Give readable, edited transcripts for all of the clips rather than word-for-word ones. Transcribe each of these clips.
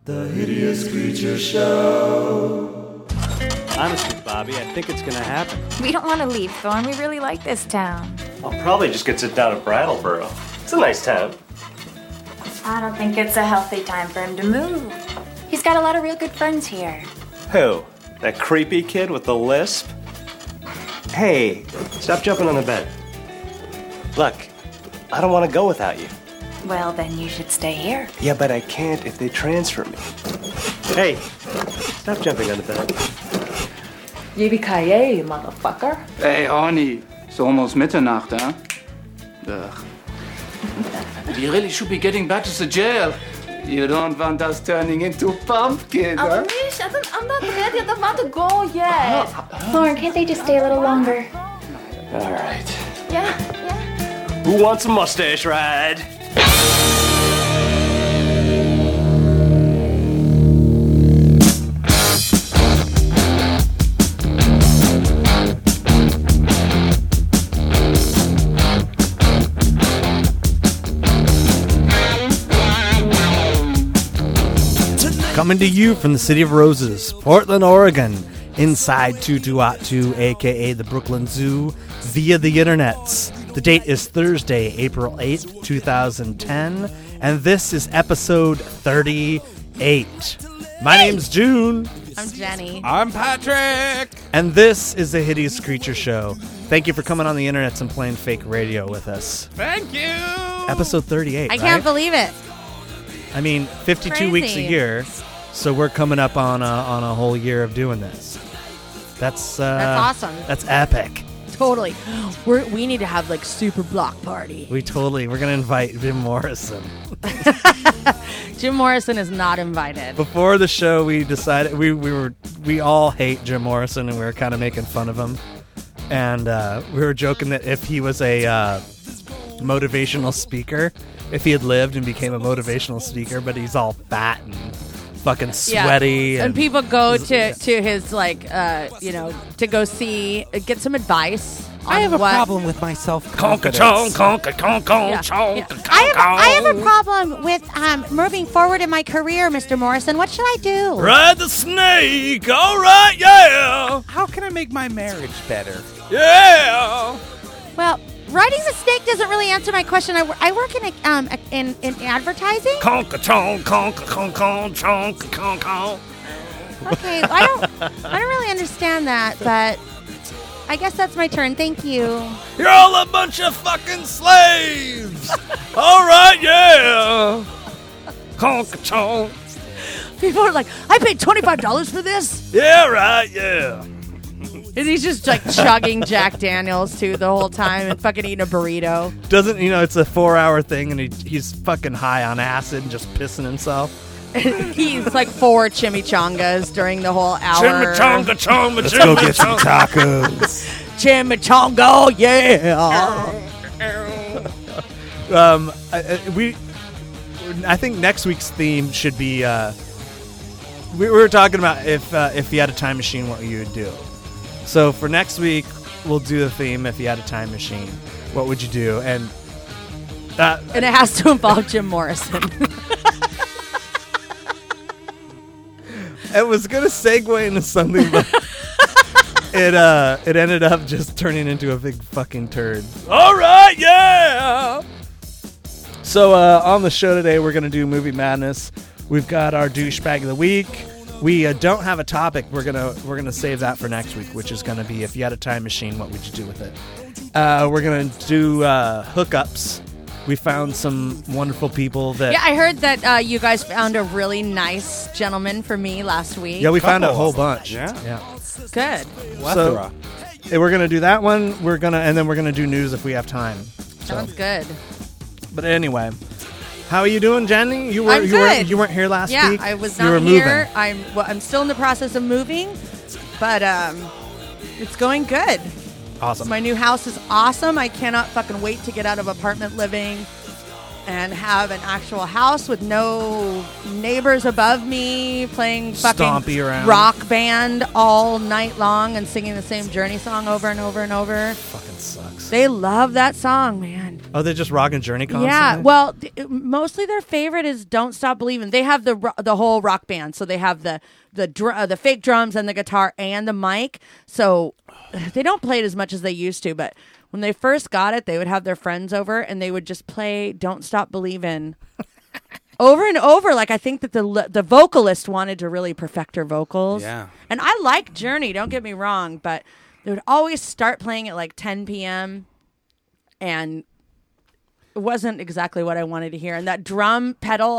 The Hideous Creature Show. Honestly, Bobby, I think it's gonna happen. We don't want to leave, Thorn. We really like this town. I'll probably just get sit down at Brattleboro. It's a nice town. I don't think it's a healthy time for him to move. He's got a lot of real good friends here. Who? That creepy kid with the lisp? Hey, stop jumping on the bed. Look, I don't want to go without you. Well, then you should stay here. Yeah, but I can't if they transfer me. Hey, stop jumping on the bed. Yippee-ki-yay, motherfucker. Hey, honey, it's almost Mitternacht, huh? Ugh. We really should be getting back to the jail. You don't want us turning into pumpkins, huh? I'm not ready. I don't want to go yet. Thorn, can't they just stay a little longer? All right. Yeah. Who wants a mustache ride? Coming to you from the City of Roses, Portland, Oregon, inside Tutuatu, aka the Brooklyn Zoo, via the internets. The date is Thursday, April 8th, 2010, and this is episode 38. My name's June. I'm Jenny. I'm Patrick. And this is the Hideous Creature Show. Thank you for coming on the internets and playing fake radio with us. Thank you. Episode 38, I can't believe it. I mean, 52 weeks a year, so we're coming up on a whole year of doing this. That's awesome. That's epic. Totally. We need to have like super block party. We're gonna invite Jim Morrison. Jim Morrison is not invited. Before the show, we decided we all hate Jim Morrison, and we were kind of making fun of him, and we were joking that if he was a motivational speaker, if he had lived and became a motivational speaker, but he's all fat and fucking sweaty. Yeah. And people go to his, like, to go get some advice. I have a problem with my self-confidence. I have a problem with moving forward in my career, Mr. Morrison. What should I do? Ride the snake. All right, yeah. How can I make my marriage better? Yeah. Well, riding the snake doesn't really answer my question. I work in advertising. Okay, I don't really understand that, but I guess that's my turn. Thank you. You're all a bunch of fucking slaves. All right, yeah. People are like, I paid $25 for this. Yeah, right, yeah. And he's just like chugging Jack Daniels too the whole time and fucking eating a burrito. It's a 4-hour thing, and he's fucking high on acid and just pissing himself. He's like 4 chimichangas during the whole hour. Let's go get some tacos. Chimichanga, yeah. I think next week's theme should be. We were talking about if you had a time machine, what you would do. So for next week, we'll do the theme. If you had a time machine, what would you do? And it has to involve Jim Morrison. It was gonna segue into something, but it ended up just turning into a big fucking turd. All right, yeah. So on the show today, we're gonna do Movie Madness. We've got our douchebag of the week. We don't have a topic. We're gonna save that for next week, which is gonna be if you had a time machine, what would you do with it? We're gonna do hookups. We found some wonderful people that. Yeah, I heard that you guys found a really nice gentleman for me last week. Yeah, we found a whole bunch. Yeah. Good. So we're gonna do that one. And then we're gonna do news if we have time. Sounds good. But anyway. How are you doing, Jenny? You weren't here last week? Yeah, I was not here. I'm still in the process of moving, but it's going good. Awesome. My new house is awesome. I cannot fucking wait to get out of apartment living. and have an actual house with no neighbors above me playing fucking Stompy around. rock band all night long and singing the same Journey song over and over and over. Fucking sucks. They love that song, man. Oh, they're just rocking Journey constantly? Yeah, well, mostly their favorite is "Don't Stop Believing." They have the whole rock band, so they have the fake drums and the guitar and the mic. So they don't play it as much as they used to, but when they first got it, they would have their friends over and they would just play "Don't Stop Believin'" over and over. Like, I think that the vocalist wanted to really perfect her vocals. Yeah. And I like Journey, don't get me wrong, but they would always start playing at like 10 p.m. and it wasn't exactly what I wanted to hear. And that drum pedal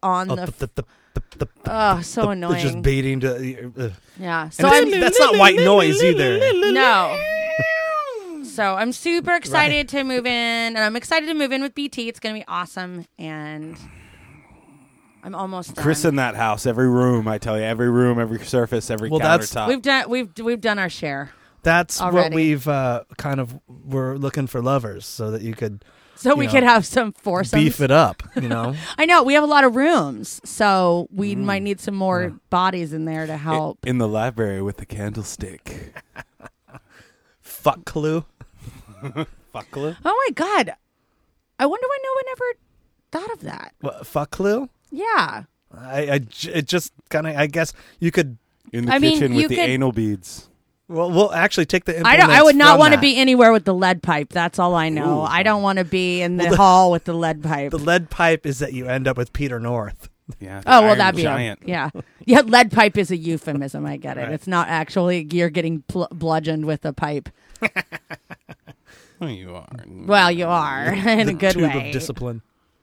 so annoying. They're just beating to... Yeah. So that's not white noise either. No. So I'm super excited to move in, and I'm excited to move in with BT. It's going to be awesome, and I'm almost done. Chris in that house, every room, I tell you, every room, every surface, every countertop. We've done our share. That's already. what we've we're looking for lovers so that you could... So we could have some foursomes. Beef it up, you know? I know. We have a lot of rooms, so we might need some more bodies in there to help. In the library with the candlestick. Fuck clue. Fuck clue? Oh, my God. I wonder why no one ever thought of that. What, fuck clue? Yeah. It just kind of, I guess you could... In the kitchen with the anal beads. Well, we'll actually take the implements. I would not want to be anywhere with the lead pipe. That's all I know. I don't want to be in the hall with the lead pipe. The lead pipe is that you end up with Peter North. Yeah. Oh, well, that'd be giant. Yeah. Lead pipe is a euphemism. I get it. Right. It's not actually you're getting bludgeoned with a pipe. Well, you are. Well, you are in a good tube way. Of discipline.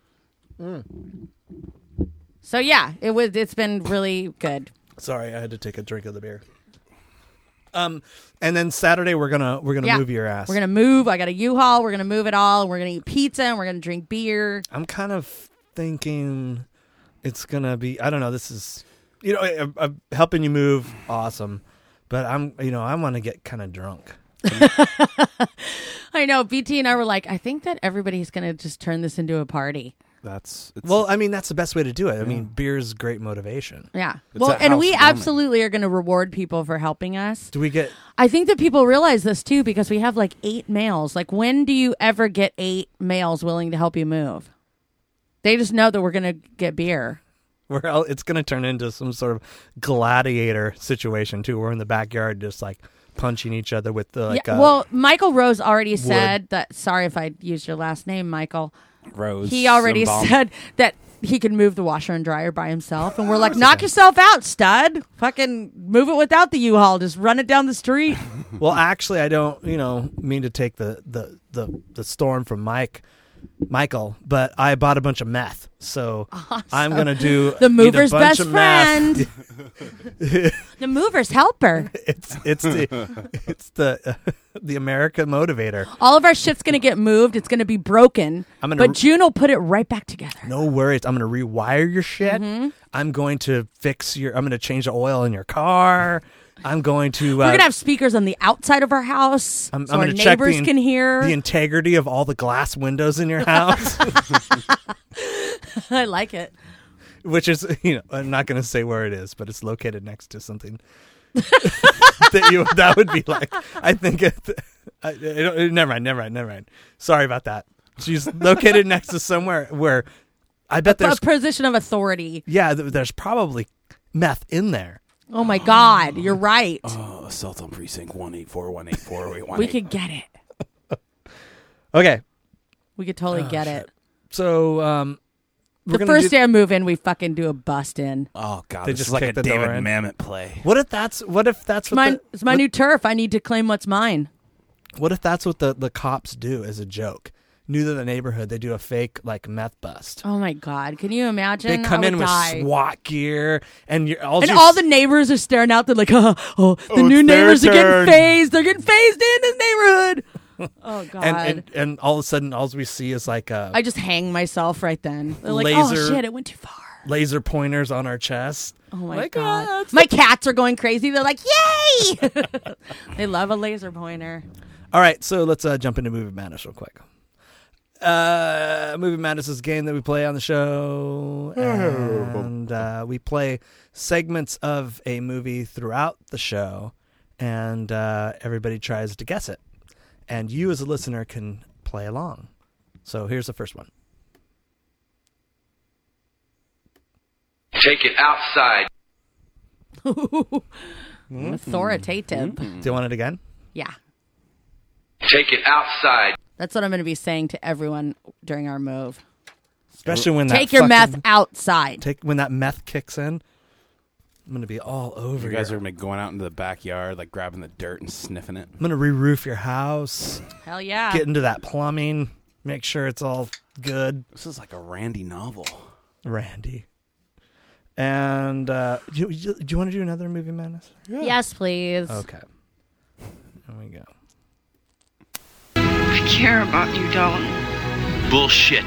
So yeah, it's been really good. Sorry, I had to take a drink of the beer. And then Saturday we're gonna move your ass. We're gonna move. I got a U-Haul. We're gonna move it all. We're gonna eat pizza and we're gonna drink beer. I'm kind of thinking it's gonna be. I don't know. This is I'm helping you move. Awesome, but I want to get kind of drunk. I know. BT and I were like, I think that everybody's gonna just turn this into a party. That's the best way to do it. I mean, beer's great motivation. Yeah. Well, and we absolutely are going to reward people for helping us. Do we get... I think that people realize this, too, because we have, 8 males. When do you ever get 8 males willing to help you move? They just know that we're going to get beer. It's going to turn into some sort of gladiator situation, too. We're in the backyard just, punching each other with the, well, Michael Rose already said that... Sorry if I used your last name, Michael. Rose. He already said that he can move the washer and dryer by himself, and we're like, knock yourself out, stud. Fucking move it without the U-Haul. Just run it down the street. Well, actually, I don't, mean to take the storm from Michael, but I bought a bunch of meth, so awesome. I'm gonna do the mover's best friend, the mover's helper. It's the America motivator. All of our shit's gonna get moved. It's gonna be broken, but June will put it right back together. No worries. I'm gonna rewire your shit. Mm-hmm. I'm going to I'm gonna change the oil in your car. I'm going to... We're going to have speakers on the outside of our house so our neighbors can hear. The integrity of all the glass windows in your house. I like it. Which is, I'm not going to say where it is, but it's located next to something that would be like, I think... Never mind. Sorry about that. She's located next to somewhere where I bet there's... a position of authority. Yeah, there's probably meth in there. Oh my God, you're right. Assault on precinct 184184818. We could get it. Okay. We could totally get it. So, the first day I move in, we fucking do a bust in. Oh God, they this just is like kick a the door David in. Mamet play. What if that's what it's my new turf. I need to claim what's mine. What if that's what the cops do as a joke? New to the neighborhood, they do a fake meth bust. Oh my God! Can you imagine? They come in with SWAT gear, and all the neighbors are staring out. They're like, "Oh, the new neighbors are getting phased. They're getting phased in the neighborhood." Oh God! And all of a sudden, all we see is I just hang myself right then. They're like, laser, "Oh shit! It went too far." Laser pointers on our chest. Oh my God! My cats are going crazy. They're like, "Yay!" They love a laser pointer. All right, so let's jump into Movie Madness real quick. Movie Madness is a game that we play on the show, and we play segments of a movie throughout the show, and everybody tries to guess it. And you as a listener can play along. So here's the first one. Take it outside. Authoritative. Do you want it again? Yeah. Take it outside. That's what I'm going to be saying to everyone during our move. Especially when take your meth outside. When that meth kicks in, I'm going to be all over you. Guys are going to be going out into the backyard, like grabbing the dirt and sniffing it. I'm going to re-roof your house. Hell yeah. Get into that plumbing. Make sure it's all good. This is like a Randy novel. Randy. And do you want to do another Movie Madness? Yeah. Yes, please. Okay. There we go. I care about you, Dalton. Bullshit.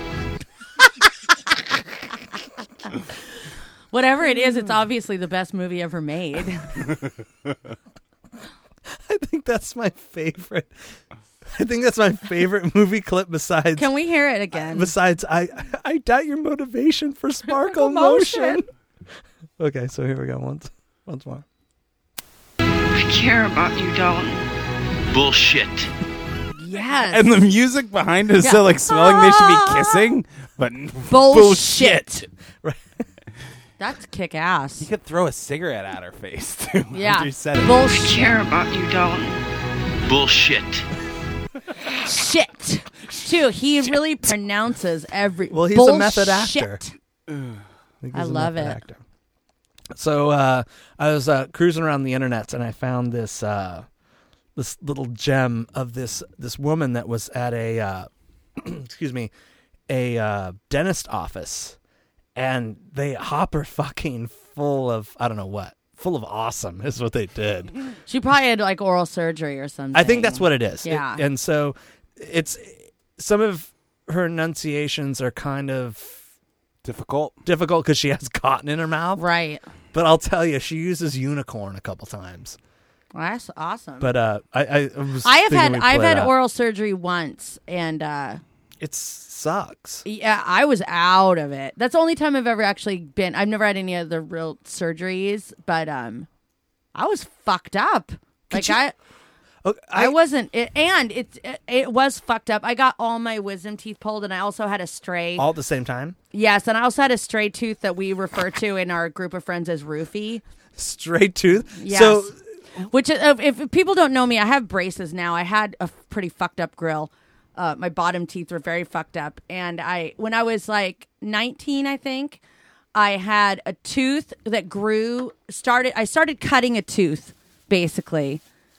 Whatever it is, it's obviously the best movie ever made. I think that's my favorite. Movie clip besides... Can we hear it again? Besides, I doubt your motivation for Sparkle Motion. Okay, so here we go. Once more. I care about you, Dalton. Bullshit. Yes. And the music behind it is so like smelling they should be kissing, but bullshit. Right. That's kick ass. You could throw a cigarette at her face too. Yeah. You said it. Bullshit. I care about you, Dalton. Bullshit. Shit. Too. He really pronounces every. Well, he's bullshit. a method actor. I love it. Actor. So I was cruising around the internet and I found this this little gem of this woman that was at a a dentist office, and they hopper fucking full of I don't know what. Full of awesome is what they did. She probably had like oral surgery or something. I think that's what it is. Yeah. And so it's some of her enunciations are kind of difficult because she has cotton in her mouth. Right. But I'll tell you, she uses unicorn a couple times. Well, that's awesome. But I've had oral surgery once, and it sucks. Yeah, I was out of it. That's the only time I've ever actually been. I've never had any other real surgeries, but I was fucked up. I wasn't, and it was fucked up. I got all my wisdom teeth pulled, and I also had a stray. All at the same time? Yes, and I also had a stray tooth that we refer to in our group of friends as roofie. Stray tooth? Yes. So, which, if people don't know me, I have braces now. I had a pretty fucked up grill. My bottom teeth were very fucked up, and when I was like 19, I think, I had a tooth that grew. I started cutting a tooth, basically,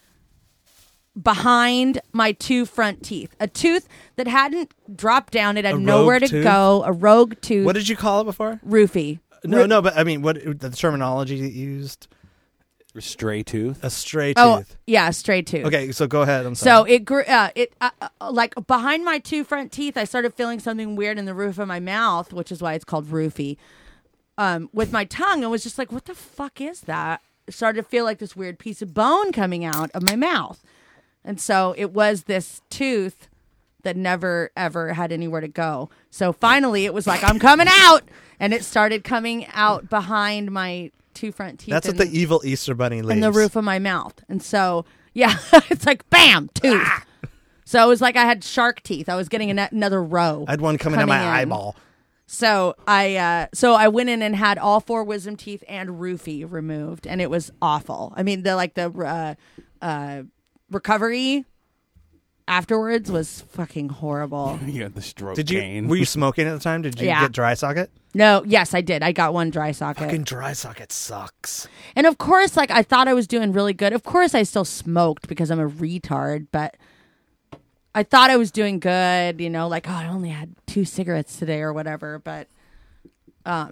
behind my two front teeth. A tooth that hadn't dropped down. It had nowhere to go. A rogue tooth. What did you call it before? Roofie. No, but I mean, what the terminology you used? A stray tooth? A stray Oh, tooth. yeah, a stray tooth. Okay, so go ahead. I'm So sorry. it grew. Like behind my two front teeth, I started feeling something weird in the roof of my mouth, which is why it's called roofie. With my tongue, I was just like, "What the fuck is that?" I started to feel like this weird piece of bone coming out of my mouth, and so it was this tooth that never ever had anywhere to go. So finally, it was like, "I'm coming out," and it started coming out behind my two front teeth. That's what the evil Easter Bunny leaves. In the roof of my mouth. And so, yeah, it's like, bam, tooth. So it was like I had shark teeth. I was getting another row. I had one coming in my eyeball. So I went in and had all 4 wisdom teeth and roofie removed, and it was awful. I mean, the recovery afterwards was fucking horrible. You had the stroke. Were you smoking at the time? Did you get dry socket? No, yes, I did. I got one dry socket. Fucking dry socket sucks. And of course, like, I thought I was doing really good. Of course, I still smoked because I'm a retard, but I thought I was doing good, you know, like, oh, I only had 2 cigarettes today or whatever. But yeah,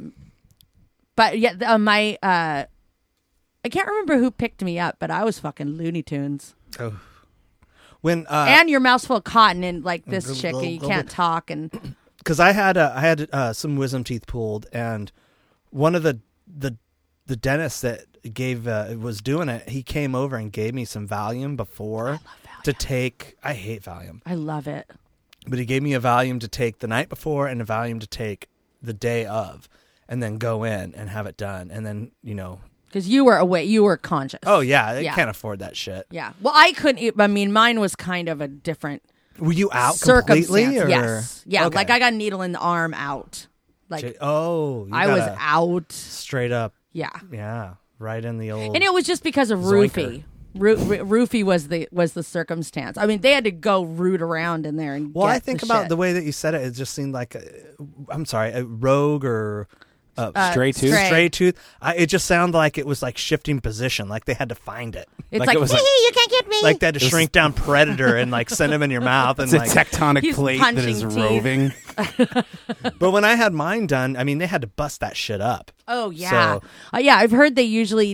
I can't remember who picked me up, but I was fucking Looney Tunes. Oh. When and your mouth's full of cotton and like this chick, and you can't talk, and because I had some wisdom teeth pulled, and one of the dentists that was doing it, he came over and gave me some Valium before to take. I hate Valium. I love it. But he gave me a Valium to take the night before and a Valium to take the day of, and then go in and have it done. And then, Because you were away. You were conscious. Oh, yeah. They can't afford that shit. Yeah. Well, I couldn't. I mean, mine was kind of a different Were you out completely? Or? Yes. Yeah. Okay. Like I got a needle in the arm out. Like I was out. Straight up. Yeah. Yeah. Right in the old. And it was just because of Roofie. Roofie was the circumstance. I mean, they had to go root around in there and. Well, get I think the about shit. the way that you said it. It just seemed like, a rogue or stray tooth. Stray tooth. It just sounded like it was like shifting position, like they had to find it. It's like it was you can't get me. Like they had to shrink down Predator and like send him in your mouth. And It's a tectonic He's plate that punching is teeth. roving. But when I had mine done, I mean, they had to bust that shit up. Oh yeah, So- yeah. I've heard they usually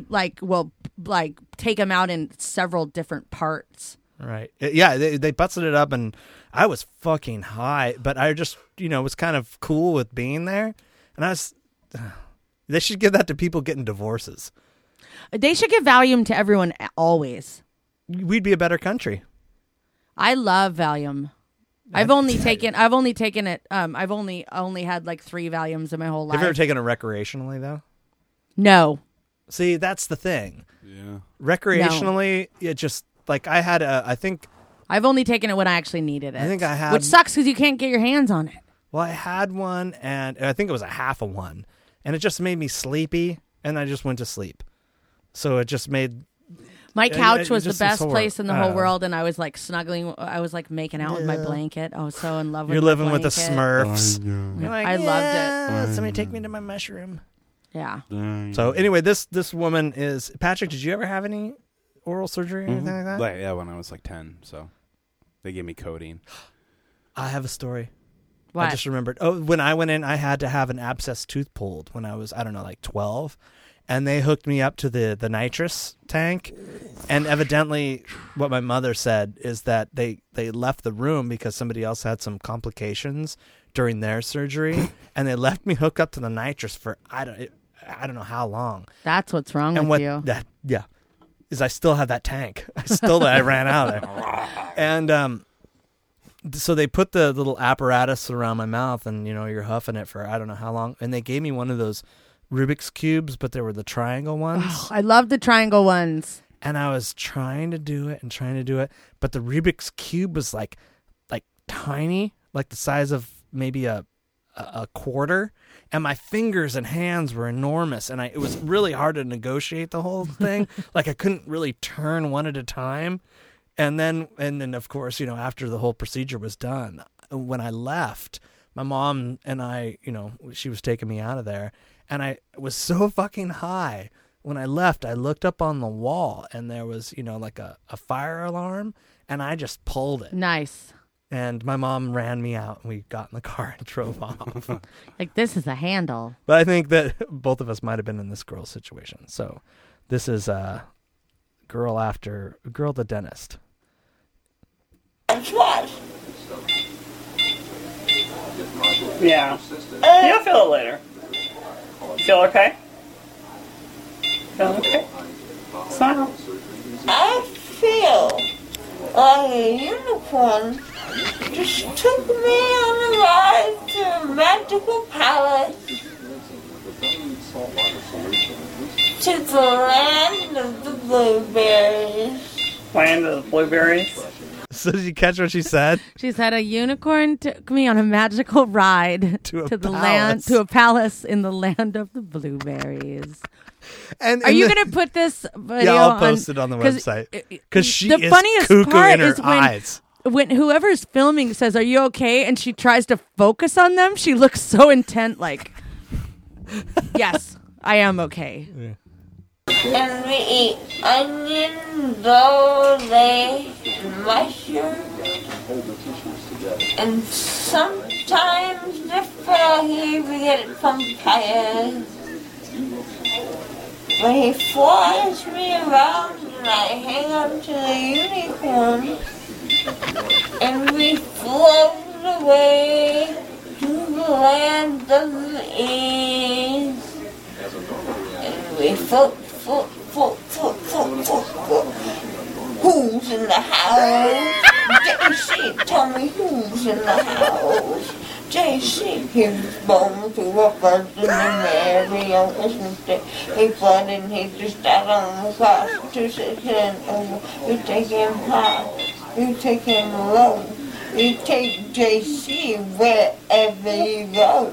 take them out in several different parts. Right. Yeah, they busted it up, and I was fucking high, but I just, was kind of cool with being there. And I was, they should give that to people getting divorces. They should give Valium to everyone always. We'd be a better country. I love Valium. I've only taken it. I've only had like 3 Valiums in my whole life. Have you ever taken it recreationally, though? No. See, that's the thing. Yeah. Recreationally, it just, like, I had I think... I've only taken it when I actually needed it. I think I had... Which sucks because you can't get your hands on it. Well, I had one, and I think it was a half of one, and it just made me sleepy, and I just went to sleep. So it just made... My couch was the just best sore. place in the whole world, and I was like snuggling. I was like making out with my blanket. I was so in love with. You're my living with the blanket. Smurfs. You're like, I loved it. Somebody take me to my mushroom. Yeah. So anyway, this woman is Patrick. Did you ever have any oral surgery or anything like that? Yeah, when I was like 10, so they gave me codeine. I have a story. What? I just remembered. Oh, when I went in, I had to have an abscess tooth pulled when I was, I don't know, like 12. And they hooked me up to the nitrous tank. And evidently what my mother said is that they left the room because somebody else had some complications during their surgery. And they left me hooked up to the nitrous for, I don't know how long. That's what's wrong And with you. Is I still have that tank. I ran out of there. And so they put the little apparatus around my mouth and, you're huffing it for I don't know how long. And they gave me one of those Rubik's Cubes, but there were the triangle ones. Oh, I love the triangle ones. And I was trying to do it, but the Rubik's Cube was like tiny, like the size of maybe a quarter, and my fingers and hands were enormous, and it was really hard to negotiate the whole thing. Like I couldn't really turn one at a time. And then of course, after the whole procedure was done, when I left, my mom and I, she was taking me out of there. And I was so fucking high. When I left, I looked up on the wall and there was, like a fire alarm, and I just pulled it. Nice. And my mom ran me out and we got in the car and drove off. Like, this is a handle. But I think that both of us might have been in this girl's situation. So this is Girl the Dentist. That's what? Yeah. You'll feel it later. Feel okay? Feel okay? Smile. I feel like a unicorn just took me on a ride to a magical palace, to the land of the blueberries. Land of the blueberries. So did you catch what she said? She said a unicorn took me on a magical ride to a palace in the land of the blueberries. And are you going to put this video? Yeah, I'll post it on the website because she the is funniest cuckoo part in her is eyes. When whoever's filming says, "Are you okay?" and she tries to focus on them, she looks so intent. Like, yes, I am okay. Yeah. And we eat onion, dole, mushrooms, and sometimes the froggy we get it from papayas. But he flies me around and I hang on to the unicorn, and we float away to the land of the ease. And we float. Who's in the house? JC, tell me who's in the house. JC, he was born to a virgin and Mary on Christmas Day. He flooded and he just died on the cross. 2 6 over. You take him high, you take him low. You take JC wherever you go.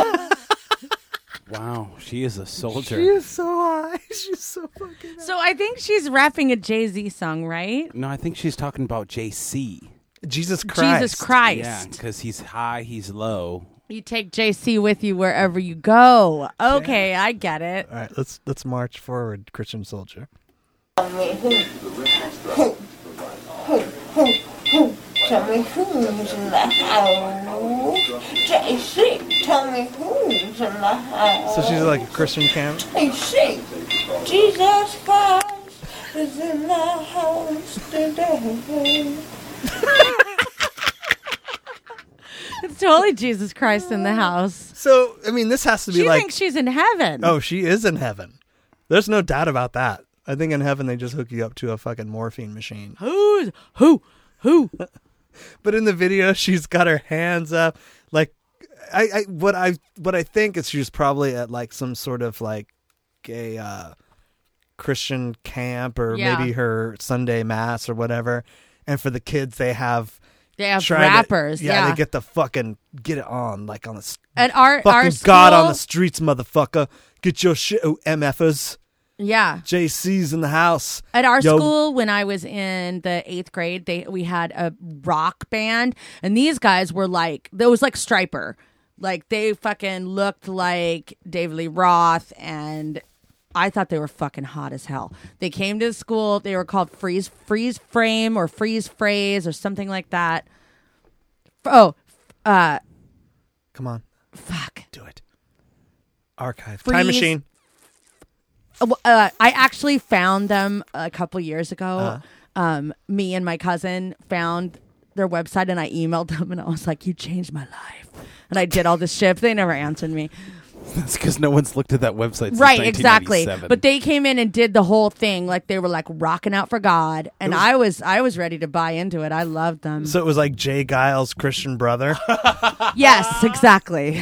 Wow, she is a soldier. She is so high. She's so fucking high. So I think she's rapping a Jay-Z song, right? No, I think she's talking about JC. Jesus Christ. Jesus Christ. Yeah, because he's high, he's low. You take JC with you wherever you go. Okay, I get it. All right, let's march forward, Christian soldier. Tell me who. Tell me who's in the house. JC, tell me who's in the house. So she's like a Christian camp? JC, Jesus Christ is in the house today. It's totally Jesus Christ in the house. So, I mean, this has to be She like... thinks she's in heaven. Oh, she is in heaven. There's no doubt about that. I think in heaven they just hook you up to a fucking morphine machine. Who? But in the video, she's got her hands up. Like, what I think is she's probably at like some sort of like a Christian camp or maybe her Sunday mass or whatever. And for the kids, they have rappers. They get get it on like on the at our fucking school, God on the streets, motherfucker. Get your shit, MFers. Yeah. JC's in the house. At our school, when I was in the 8th grade, we had a rock band, and these guys were like, it was like Stryper. Like, they fucking looked like David Lee Roth, and I thought they were fucking hot as hell. They came to the school. They were called Freeze Frame or Freeze Phrase or something like that. Come on. Fuck. Do it. Archive. Time machine. I actually found them a couple years ago. Me and my cousin found their website, and I emailed them, and I was like, "You changed my life." And I did all this shit. They never answered me. That's because no one's looked at that website since Right, exactly. 1997. But they came in and did the whole thing. Like, they were like rocking out for God, and I was ready to buy into it. I loved them. So it was like Jay Giles' Christian brother. Yes, exactly.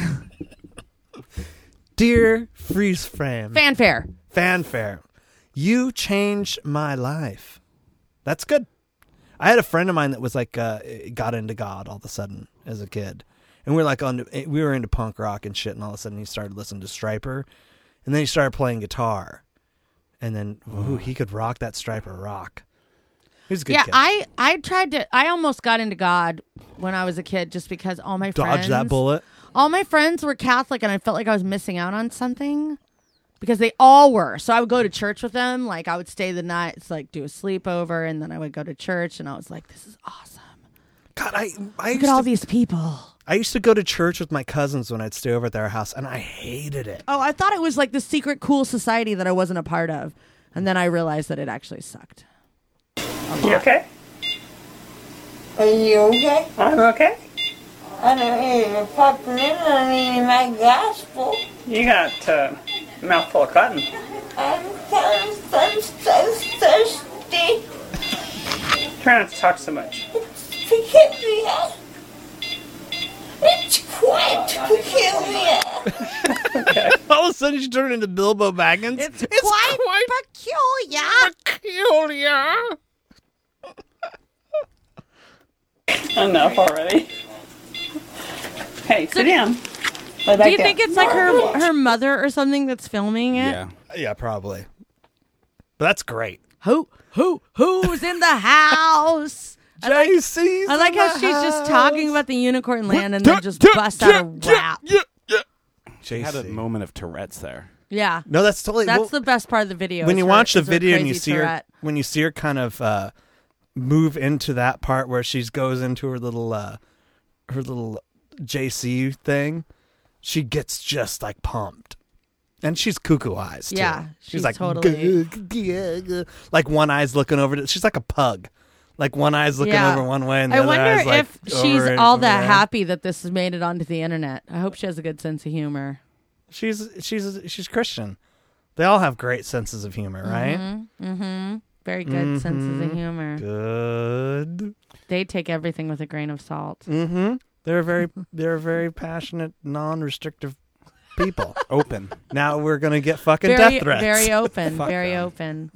Dear Freeze Frame. Fanfare. You changed my life. That's good. I had a friend of mine that was like got into God all of a sudden as a kid, and we were into punk rock and shit, and all of a sudden he started listening to Stryper, and then he started playing guitar, and then he could rock that Stryper rock. He was a good kid. I almost got into God when I was a kid just because all my friends dodged that bullet. All my friends were Catholic, and I felt like I was missing out on something. Because they all were. So I would go to church with them. Like, I would stay the night, it's like do a sleepover, and then I would go to church, and I was like, this is awesome. God, I look at all these people. I used to go to church with my cousins when I'd stay over at their house, and I hated it. Oh, I thought it was like the secret cool society that I wasn't a part of. And then I realized that it actually sucked. You okay? Are you okay? I'm okay. I don't hear you popping in on me in my gospel. You got a mouthful of cotton. I'm so thirsty. Try not to talk so much. Peculiar. It's quite peculiar. Okay. All of a sudden, she turned into Bilbo Baggins. It's quite peculiar. Enough already. Hey, sit down. Do you think it's like her mother or something that's filming it? Yeah, probably. But that's great. Who's in the house? JC's I like how she's just talking about the unicorn land and then just bust out a rap. She had a moment of Tourette's there. Yeah. No, that's totally that's the best part of the video. When is you her- watch the is her video and crazy you see Tourette. her kind of move into that part where she goes into her little JC thing, she gets just like pumped. And she's cuckoo eyes too. Yeah, she's like totally like one eye's looking over to, she's like a pug. Like one eye's looking over one way and the I other wonder eye's like if she's over all over that there. happy that this has made it onto the internet. I hope she has a good sense of humor. She's Christian. They all have great senses of humor, right? Mm-hmm. Very good senses of humor. Good. They take everything with a grain of salt. Mm-hmm. They're very passionate, non-restrictive people. Open. Now we're gonna get fucking death threats. Very open. Fuck Very them. open.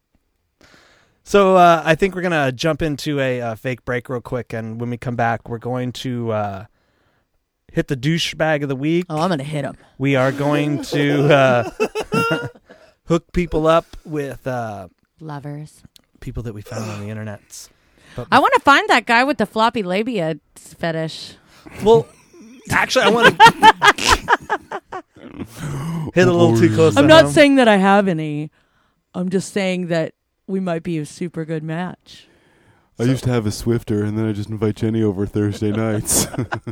So I think we're gonna jump into a fake break real quick, and when we come back, we're going to hit the douchebag of the week. Oh, I'm gonna hit him. We are going to hook people up with lovers, people that we found on the internet. But I want to find that guy with the floppy labia fetish. Well, actually, I want to hit a little too close. I'm not saying that I have any. I'm just saying that we might be a super good match. I used to have a Swifter, and then I just invite Jenny over Thursday nights.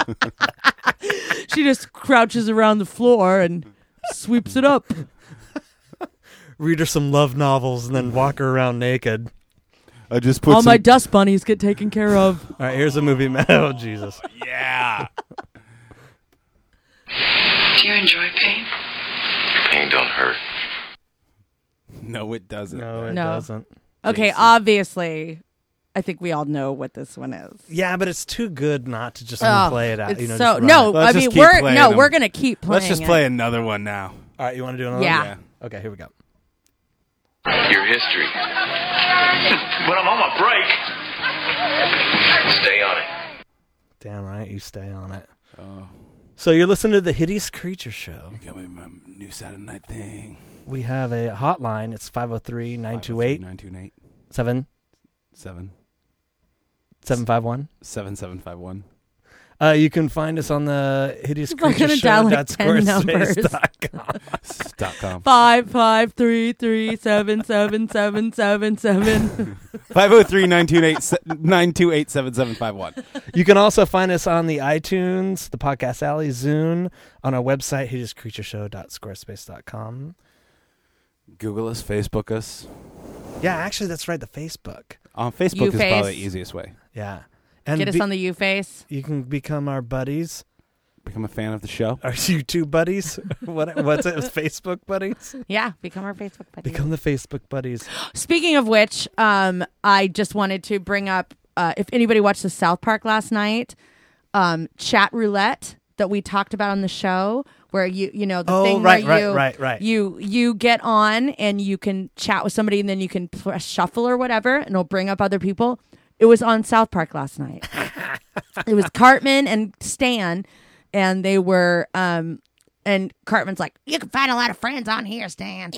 She just crouches around the floor and sweeps it up. Read her some love novels and then walk her around naked. I just put all my dust bunnies get taken care of. All right, here's a movie. Oh, Jesus. Yeah. Do you enjoy pain? Pain don't hurt. No, it doesn't. No, it No. doesn't. Okay, obviously, I think we all know what this one is. Yeah, but it's too good not to just Oh, play it out. it's Just so run no. it. Let's I just mean, keep we're playing them. we're gonna keep playing. Let's just it. play another one now. All right, you want to do another Yeah. one? Okay, here we go. Your history. But I'm on my break. Stay on it. Damn right, you stay on it. Oh. So you're listening to the Hideous Creature Show. You got me my new Saturday night thing. We have a hotline. It's 503-928 928 751. 7751. You can find us on the Hideous I'm gonna dial like 10 numbers. .com. 553377777. 503-928-7751. You can also find us on the iTunes, the Podcast Alley, Zune, on our website, hideouscreatureshow.squarespace.com. Google us, Facebook us. Yeah, actually, that's right, the Facebook. Facebook is YouFace. probably the easiest way. Yeah. And Get us on the U-Face. You can become our buddies. Become a fan of the show. Our YouTube buddies. What's it? Facebook buddies? Yeah, become our Facebook buddies. Become the Facebook buddies. Speaking of which, I just wanted to bring up, if anybody watched the South Park last night, chat roulette that we talked about on the show, where you know the thing right, where right. you get on and you can chat with somebody and then you can press shuffle or whatever and it'll bring up other people. It was on South Park last night. It was Cartman and Stan, and they were and Cartman's like, "You can find a lot of friends on here, Stan."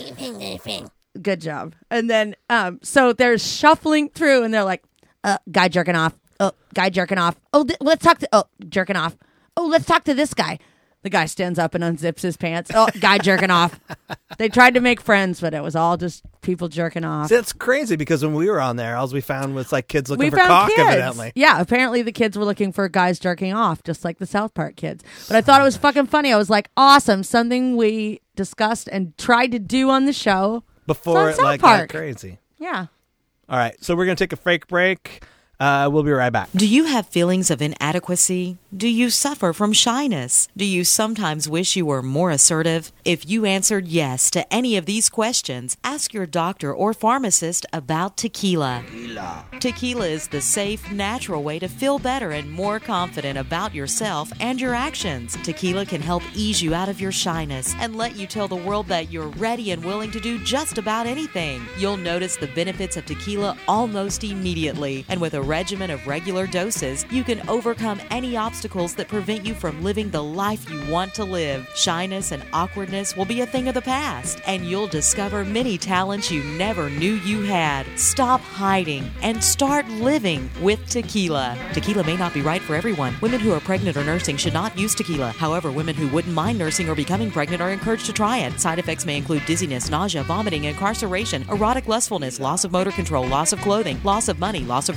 Good job. And then so they're shuffling through and they're like, guy jerking off. Oh, guy jerking off. Oh, let's talk to jerking off. Oh, let's talk to this guy. The guy stands up and unzips his pants. Oh, guy jerking off. They tried to make friends, but it was all just people jerking off. See, that's crazy because when we were on there, all we found was like kids looking We for found cock, kids. evidently. Yeah, apparently the kids were looking for guys jerking off, just like the South Park kids. But I thought it was fucking funny. I was like, awesome. Something we discussed and tried to do on the show. Before It's it on like South got Park. crazy. Yeah. All right, so we're going to take a fake break. We'll be right back. Do you have feelings of inadequacy? Do you suffer from shyness? Do you sometimes wish you were more assertive? If you answered yes to any of these questions, ask your doctor or pharmacist about tequila. Tequila is the safe, natural way to feel better and more confident about yourself and your actions. Tequila can help ease you out of your shyness and let you tell the world that you're ready and willing to do just about anything. You'll notice the benefits of tequila almost immediately, and with a regimen of regular doses, you can overcome any obstacles that prevent you from living the life you want to live. Shyness and awkwardness will be a thing of the past, and you'll discover many talents you never knew you had. Stop hiding and start living with tequila. Tequila may not be right for everyone. Women who are pregnant or nursing should not use tequila. However, women who wouldn't mind nursing or becoming pregnant are encouraged to try it. Side effects may include dizziness, nausea, vomiting, incarceration, erotic lustfulness, loss of motor control, loss of clothing, loss of money, loss of virginity,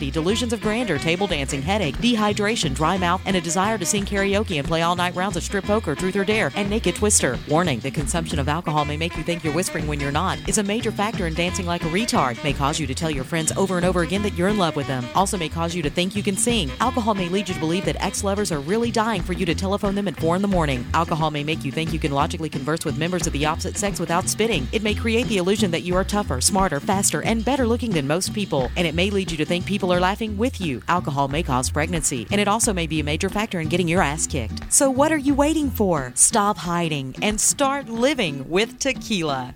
anxiety, delusions of grandeur, table dancing, headache, dehydration, dry mouth, and a desire to sing karaoke and play all-night rounds of strip poker, truth or dare, and naked twister. Warning, the consumption of alcohol may make you think you're whispering when you're not, is a major factor in dancing like a retard, may cause you to tell your friends over and over again that you're in love with them, also may cause you to think you can sing. Alcohol may lead you to believe that ex-lovers are really dying for you to telephone them at 4 in the morning. Alcohol may make you think you can logically converse with members of the opposite sex without spitting. It may create the illusion that you are tougher, smarter, faster, and better looking than most people, and it may lead you to think people are laughing with you. Alcohol may cause pregnancy, and it also may be a major factor in getting your ass kicked. So what are you waiting for? Stop hiding and start living with tequila.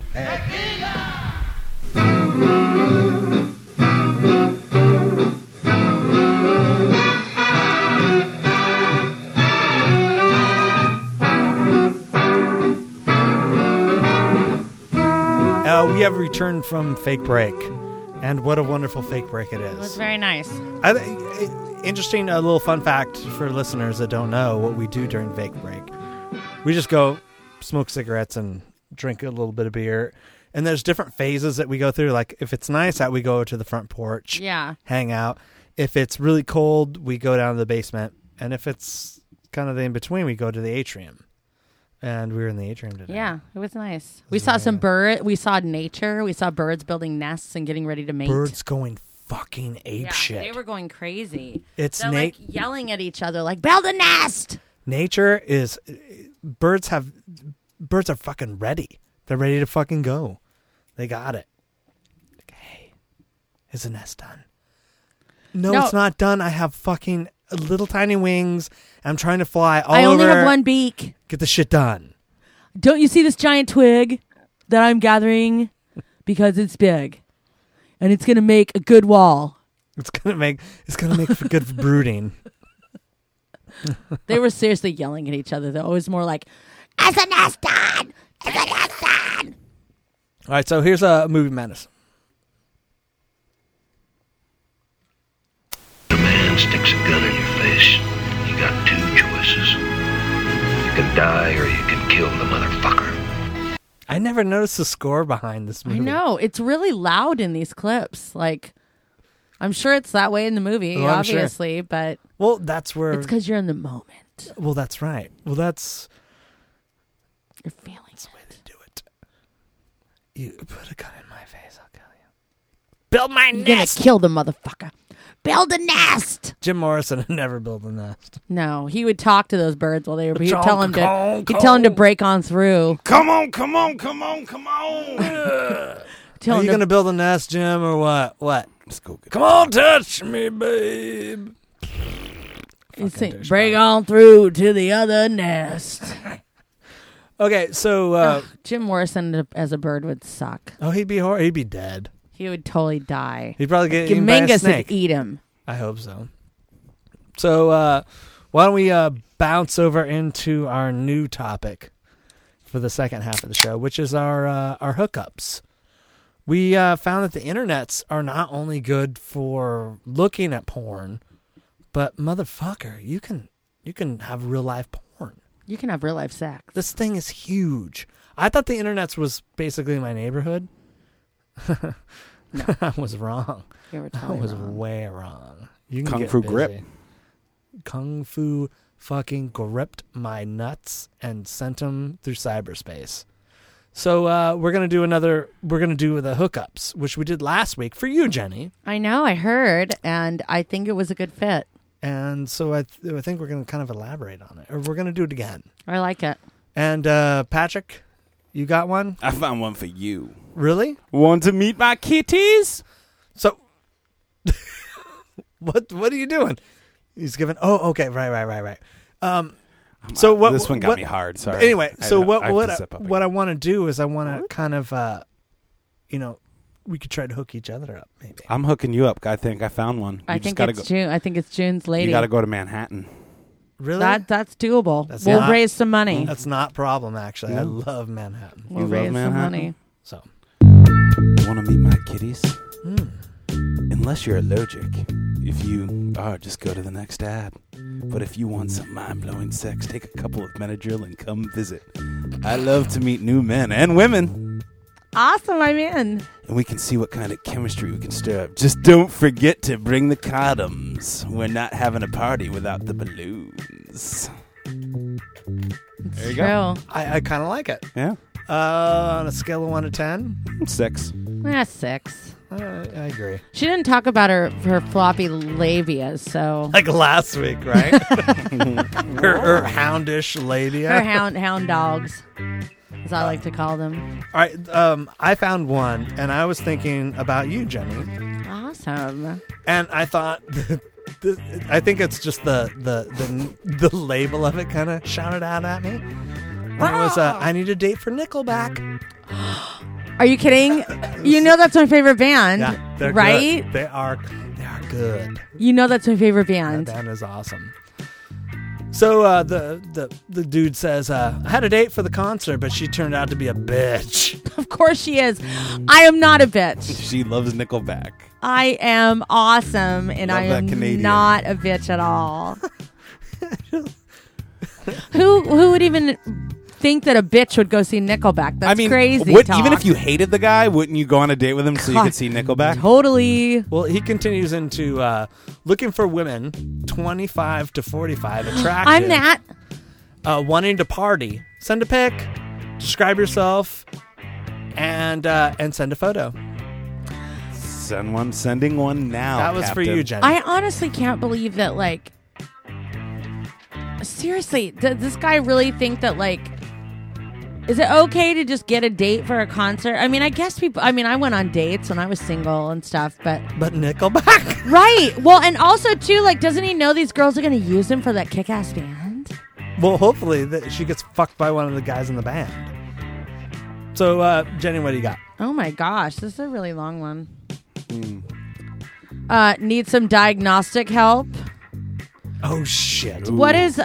We have returned from fake break, and what a wonderful fake break it is. It was very nice. Interesting, a little fun fact for listeners that don't know what we do during fake break. We just go smoke cigarettes and drink a little bit of beer, and there's different phases that we go through. Like if it's nice out, we go to the front porch, hang out. If it's really cold, we go down to the basement, and if it's kind of the in between, we go to the atrium. And we were in the atrium today. Yeah, it was nice. We saw some bird. We saw nature. We saw birds building nests and getting ready to mate. Birds going fucking ape shit. They were going crazy. They're like yelling at each other, like build a nest. Nature is birds are fucking ready. They're ready to fucking go. They got it. Like, hey, is the nest done? No, it's not done. I have fucking little tiny wings. I'm trying to fly all over. I only have one beak. Get the shit done. Don't you see this giant twig that I'm gathering? Because it's big. And it's going to make a good wall. It's going to make for good brooding. They were seriously yelling at each other, though. It was more like, "Is the nest done? Is the nest done?" All right, so here's a movie madness. A man sticks a gun in your face. You got two choices. You can die or you can kill the motherfucker. I never noticed the score behind this movie. I know. It's really loud in these clips. Like, I'm sure it's that way in the movie, obviously, but... Well, that's where... It's because you're in the moment. Well, that's right. Well, that's... You're feeling that's the way to do it. You put a gun in my face, I'll kill you. Build my nest! You're going to kill the motherfucker. Build a nest! Jim Morrison would never build a nest. No, he would talk to those birds while they were... He'd tell them to break on through. Come on, come on, come on, come on. Are you going to build a nest, Jim, or what? What? Let's go get Come on, touch me, babe. Break on through to the other nest. Okay, so... Jim Morrison as a bird would suck. Oh, he'd be dead. He would totally die. He'd probably get eaten by a snake. Would eat him. I hope so. So why don't we bounce over into our new topic for the second half of the show, which is our hookups. We found that the internets are not only good for looking at porn, but motherfucker, you can have real life porn. You can have real life sex. This thing is huge. I thought the internets was basically my neighborhood. No. I was wrong. You were totally wrong. Way wrong. You can Kung Fu grip. Kung Fu fucking gripped my nuts and sent them through cyberspace. So we're gonna do the hookups, which we did last week for you, Jenny. I know, I heard, and I think it was a good fit. And so I think we're gonna kind of elaborate on it, or we're gonna do it again. I like it. And Patrick, you got one? I found one for you. Really? Want to meet my kitties? So, what are you doing? He's giving. Oh, okay, right. So what? This one got me hard. Sorry. Anyway, so what I want to do is I want to kind of, we could try to hook each other up. Maybe I'm hooking you up. I think I found one. I think it's June. I think it's June's lady. You got to go to Manhattan. Really? That's doable. We'll raise some money. That's not a problem, actually. I love Manhattan. We'll raise some money. So, you want to meet my kitties? Unless you're allergic. If you are, just go to the next ad. But if you want some mind-blowing sex, take a couple of Benadryl and come visit. I love to meet new men and women. Awesome, I'm in. And we can see what kind of chemistry we can stir up. Just don't forget to bring the condoms. We're not having a party without the balloons. There you True. go. I kind of like it. Yeah. On a scale of 1 to 10? 6. 6. I agree. She didn't talk about her floppy labia, so Like last week, right? her houndish labia. her hound dogs, as I like to call them. All right, I found one, and I was thinking about you, Jenny. Awesome. And I thought, I think it's just the label of it kind of shouted out at me. And it was, I need a date for Nickelback. Are you kidding? You know that's my favorite band, Yeah, they're right? good. They are good. You know that's my favorite band. That band is awesome. So the dude says, I had a date for the concert, but she turned out to be a bitch. Of course she is. I am not a bitch. She loves Nickelback. I am awesome, and Love I that am Canadian. not a bitch at all. Who would even think that a bitch would go see Nickelback? That's crazy. Even if you hated the guy, wouldn't you go on a date with him so you could see Nickelback? Totally. Well, he continues into looking for women 25 to 45 attractive. I'm that. Wanting to party. Send a pic, describe yourself, and send a photo. Sending one now. That was Captain. for you, Jenny. I honestly can't believe that, like, seriously, does this guy really think that, like, is it okay to just get a date for a concert? I mean, I guess I went on dates when I was single and stuff, but Nickelback? Right. Well, and also, too, like, doesn't he know these girls are going to use him for that kick-ass band? Well, hopefully she gets fucked by one of the guys in the band. So, Jenny, what do you got? Oh, my gosh. This is a really long one. Need some diagnostic help? Oh, shit. What does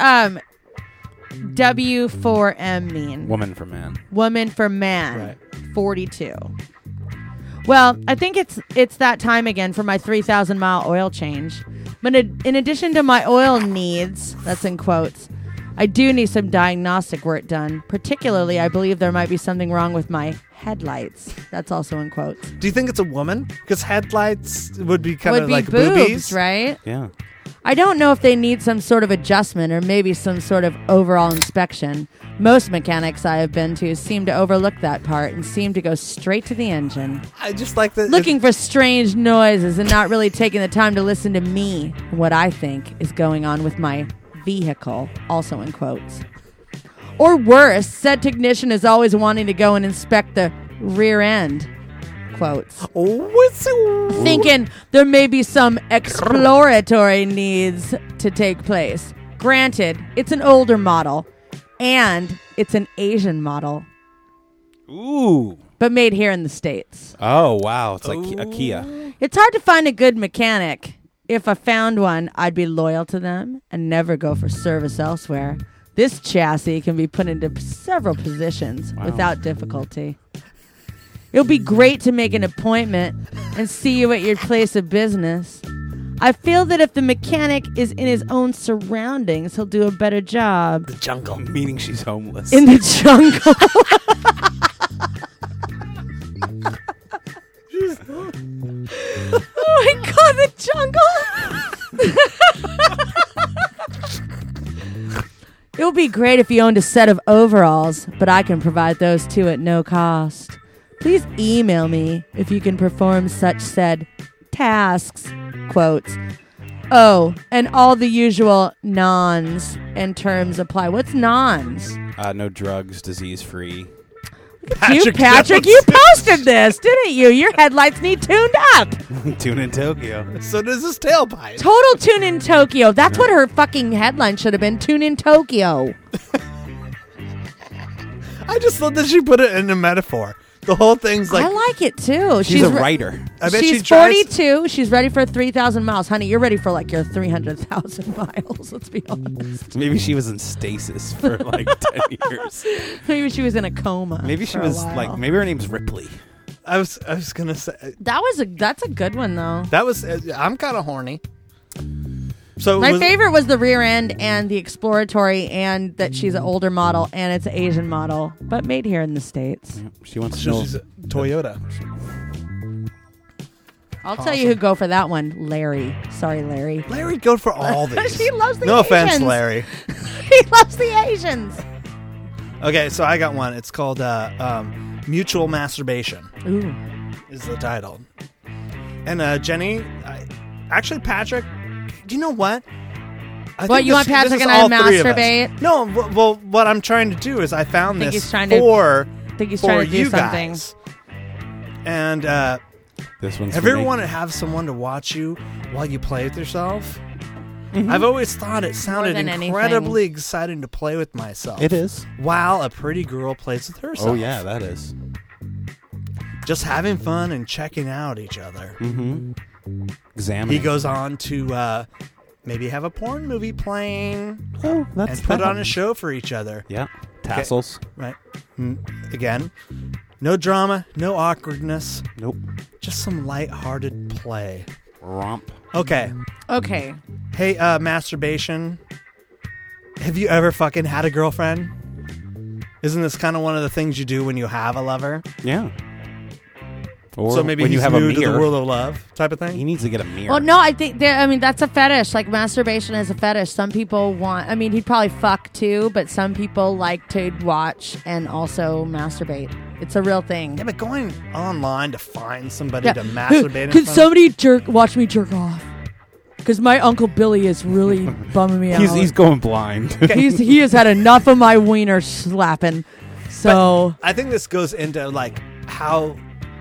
W4M mean? Woman for man. Woman for man. Right. 42. Well, I think it's that time again for my 3,000-mile oil change. But in addition to my oil needs, that's in quotes, I do need some diagnostic work done. Particularly, I believe there might be something wrong with my headlights. That's also in quotes. Do you think it's a woman? Because headlights would be kind Would of be like boobs, boobies. right? Yeah. I don't know if they need some sort of adjustment or maybe some sort of overall inspection. Most mechanics I have been to seem to overlook that part and seem to go straight to the engine. I just like that. Looking for strange noises and not really taking the time to listen to me and what I think is going on with my vehicle, also in quotes. Or worse, said technician is always wanting to go and inspect the rear end, quotes. Thinking there may be some exploratory needs to take place. Granted, it's an older model, and it's an Asian model. Ooh. But made here in the States. Oh, wow. It's like a Kia. It's hard to find a good mechanic. If I found one, I'd be loyal to them and never go for service elsewhere. This chassis can be put into several positions without difficulty. It'll be great to make an appointment and see you at your place of business. I feel that if the mechanic is in his own surroundings, he'll do a better job. The jungle. Meaning she's homeless. In the jungle. Oh my god, the jungle! It would be great if you owned a set of overalls, but I can provide those too at no cost. Please email me if you can perform such said tasks, quotes. Oh, and all the usual nons and terms apply. What's nons? No drugs, disease-free. Patrick, you posted this, didn't you? Your headlights need tuned up. Tune in Tokyo. So does this tailpipe. Total Tune in Tokyo. That's what her fucking headline should have been. Tune in Tokyo. I just thought that she put it in a metaphor. The whole thing's like... I like it, too. She's a writer. I bet she's she tries... 42. She's ready for 3,000 miles. Honey, you're ready for like your 300,000 miles. Let's be honest. Maybe she was in stasis for like 10 years. Maybe she was in a coma. Maybe she for a was while. like, maybe her name's Ripley. I was gonna say... That's a good one, though. That was... I'm kind of horny. So my favorite was the rear end and the exploratory, and that she's an older model and it's an Asian model, but made here in the States. She wants to know. She's a Toyota. I'll tell you who go for that one, Larry. Sorry, Larry. Larry go for all these. He loves the No Asians. offense, Larry. He loves the Asians. Okay, so I got one. It's called Mutual Masturbation. Ooh. Is the title. And Jenny, actually Patrick, do you know what? What, you want Patrick and I to masturbate? No, well, what I'm trying to do is I found Think this he's trying to- for think he's for trying to do you something. guys. And This one's have for you ever me. wanted to have someone to watch you while you play with yourself? Mhm. I've always thought it sounded than anything. incredibly exciting to play with myself. It is. While a pretty girl plays with herself. Oh yeah, that is. Just having fun and checking out each other. Mm-hmm. Examining. He goes on to maybe have a porn movie playing. Oh, that's and put that on a happens. show for each other. Yeah. Tassels. Okay. Right. Again, no drama, no awkwardness. Nope. Just some lighthearted play. Romp. Okay. Okay. Hey, masturbation. Have you ever fucking had a girlfriend? Isn't this kind of one of the things you do when you have a lover? Yeah. Or so maybe when he's you have a new to the mirror. world of love type of thing? He needs to get a mirror. Well, no, I think that's a fetish. Like masturbation is a fetish. Some people want. I mean, he'd probably fuck too, but some people like to watch and also masturbate. It's a real thing. Yeah, but going online to find somebody Yeah. to masturbate in Could front somebody watch me jerk off? Because my Uncle Billy is really bumming me out. He's going blind. He has had enough of my wiener slapping. So I think this goes into like how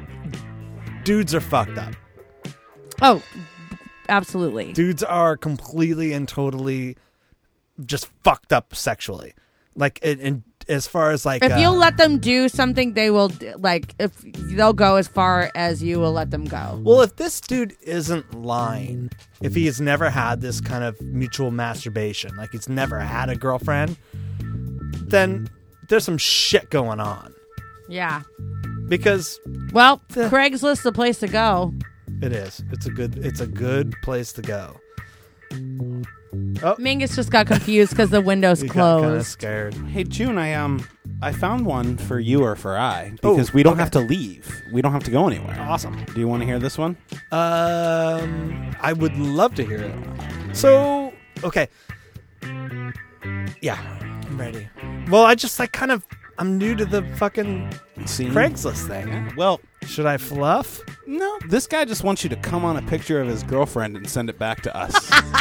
dudes are fucked up. Oh, absolutely. Dudes are completely and totally just fucked up sexually. Like, in as far as like, if you'll let them do something, they will. Like, if they'll go as far as you will let them go. well, if this dude isn't lying, if he has never had this kind of mutual masturbation, like he's never had a girlfriend, then there's some shit going on. Yeah. Because Well, Craigslist the place to go. it is. It's a good place to go. Mingus just got confused because the window's He got kind of closed. scared. Hey June, I found one for you or for I because we don't have to leave. We don't have to go anywhere. Awesome. Do you want to hear this one? I would love to hear it. So, okay. Yeah, I'm ready. Well, I just I'm new to the fucking Craigslist thing. Yeah. Well, should I fluff? No, this guy just wants you to come on a picture of his girlfriend and send it back to us.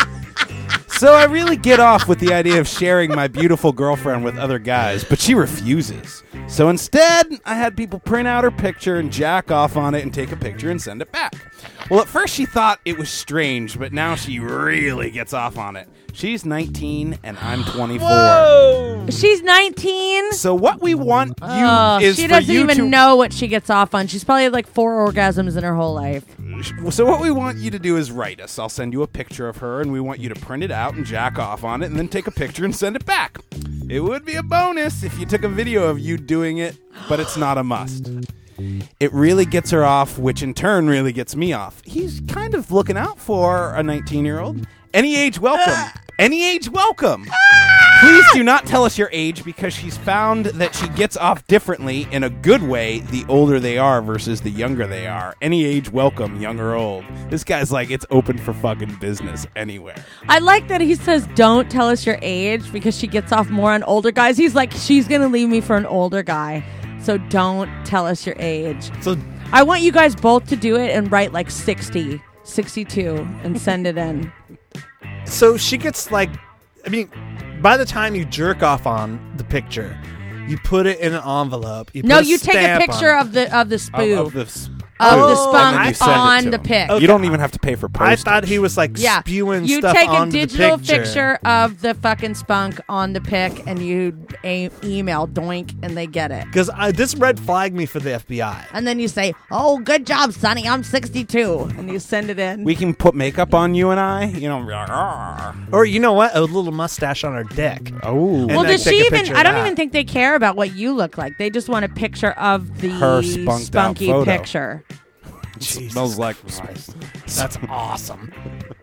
So I really get off with the idea of sharing my beautiful girlfriend with other guys, but she refuses. So instead, I had people print out her picture and jack off on it and take a picture and send it back. Well, at first she thought it was strange, but now she really gets off on it. She's 19 and I'm 24. Whoa! She's 19. So what we want is she for doesn't you even to know what she gets off on. She's probably had like 4 orgasms in her whole life. So what we want you to do is write us. I'll send you a picture of her, and we want you to print it out and jack off on it, and then take a picture and send it back. It would be a bonus if you took a video of you doing it, but it's not a must. It really gets her off, which in turn really gets me off. He's kind of looking out for a 19-year-old. Any age welcome. Any age welcome. Please do not tell us your age because she's found that she gets off differently in a good way the older they are versus the younger they are. Any age welcome, young or old. This guy's like, it's open for fucking business anywhere. I like that he says, don't tell us your age because she gets off more on older guys. He's like, she's going to leave me for an older guy. So don't tell us your age. So I want you guys both to do it and write like 60, 62 and send it in. So she gets like, I mean, by the time you jerk off on the picture, you put it in an envelope. You take a picture of the spoof. Of the spunk on the pic. You don't even have to pay for postage. I thought he was like spewing you stuff take a onto digital the picture. picture of the fucking spunk on the pic and you email doink and they get it. Because this red flagged me for the FBI. And then you say, oh, good job, Sonny, I'm 62. And you send it in. We can put makeup on you and I, you know. Or you know what? A little mustache on her dick. Oh. Well, does she even? I don't even think they care about what you look like. They just want a picture of the her spunky picture. Smells like That's awesome.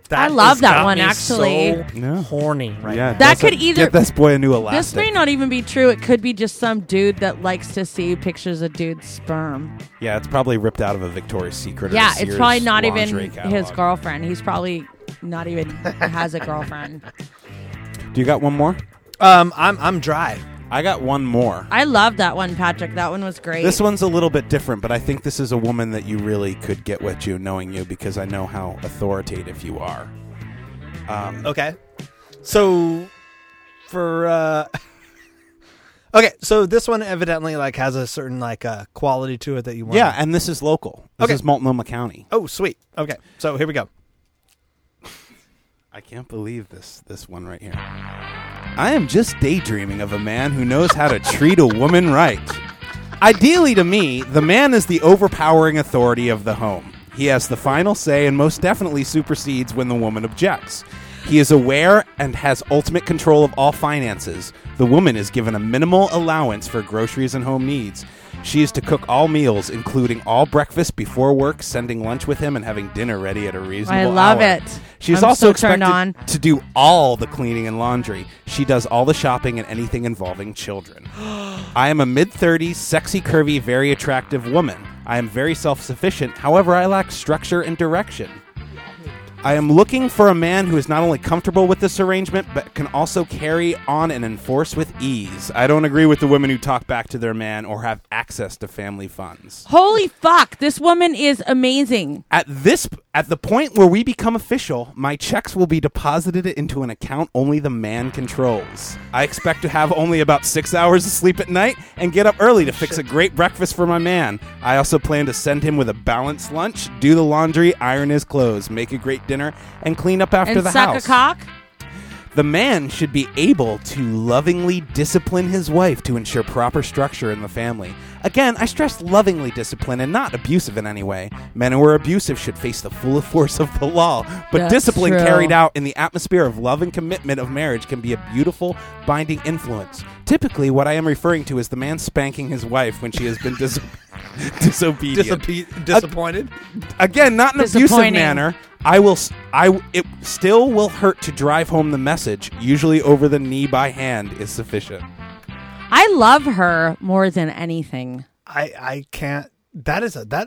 I love has that got one, me actually. So horny right Yeah, now. That could either get this boy a new elastic. This may not even be true. It could be just some dude that likes to see pictures of dude's sperm. Yeah, it's probably ripped out of a Victoria's Secret. Or Yeah, a it's Sears probably not even lingerie his catalog. girlfriend. He's probably not even has a girlfriend. Do you got one more? I'm dry. I got one more. I love that one, Patrick. That one was great. This one's a little bit different, but I think this is a woman that you really could get with you, knowing you, because I know how authoritative you are. Okay. So for okay, so this one evidently like has a certain like quality to it that you want. Yeah, and this is local. This Okay. is Multnomah County. Oh, sweet. Okay. So here we go. I can't believe this one right here. I am just daydreaming of a man who knows how to treat a woman right. Ideally to me, the man is the overpowering authority of the home. He has the final say and most definitely supersedes when the woman objects. He is aware and has ultimate control of all finances. The woman is given a minimal allowance for groceries and home needs. She is to cook all meals, including all breakfast before work, sending lunch with him, and having dinner ready at a reasonable hour. I love it. She's I'm also so turned expected on. to do all the cleaning and laundry. She does all the shopping and anything involving children. I am a mid-30s, sexy, curvy, very attractive woman. I am very self-sufficient. However, I lack structure and direction. I am looking for a man who is not only comfortable with this arrangement, but can also carry on and enforce with ease. I don't agree with the women who talk back to their man or have access to family funds. Holy fuck! This woman is amazing. At the point where we become official, my checks will be deposited into an account only the man controls. I expect to have only about 6 hours of sleep at night and get up early to fix a great breakfast for my man. I also plan to send him with a balanced lunch, do the laundry, iron his clothes, make a great dinner, and clean up after And the suck house. a cock. The man should be able to lovingly discipline his wife to ensure proper structure in the family. Again, I stress lovingly discipline and not abusive in any way. Men who are abusive should face the full force of the law. But That's discipline true. carried out in the atmosphere of love and commitment of marriage can be a beautiful, binding influence. Typically, what I am referring to is the man spanking his wife when she has been disobedient. Disappointed? Again, not in an abusive Disappointing. manner. It still will hurt to drive home the message. Usually over the knee by hand is sufficient. I love her more than anything. I can't. That is That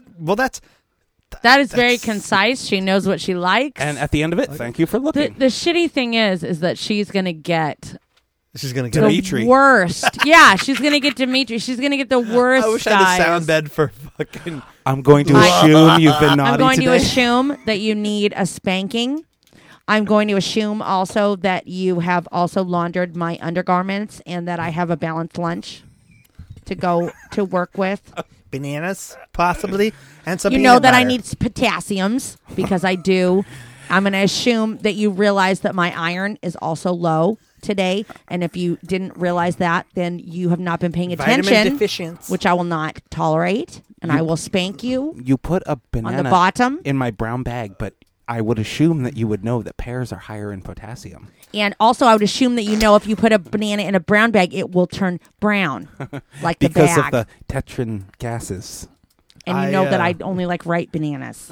is very concise. She knows what she likes. And at the end of it, thank you for looking. The shitty thing is that she's gonna get she's gonna the get Dimitri. worst. Yeah, she's gonna get Dimitri. She's gonna get the worst. I wish I had a guys. sound bed for fucking. I'm going to assume you've been naughty I'm going today. to assume that you need a spanking. I'm going to assume also that you have also laundered my undergarments and that I have a balanced lunch to go to work with. Bananas, possibly, and some. You know peanut that I butter. need potassiums because I do. I'm going to assume that you realize that my iron is also low today. And if you didn't realize that, then you have not been paying Vitamin attention, deficiency. which I will not tolerate. And I will spank you. You put a banana bottom? in my brown bag, but I would assume that you would know that pears are higher in potassium. And also, I would assume that you know if you put a banana in a brown bag, it will turn brown, like the Because bag. of the tetrin gases. And you know that I only like ripe bananas.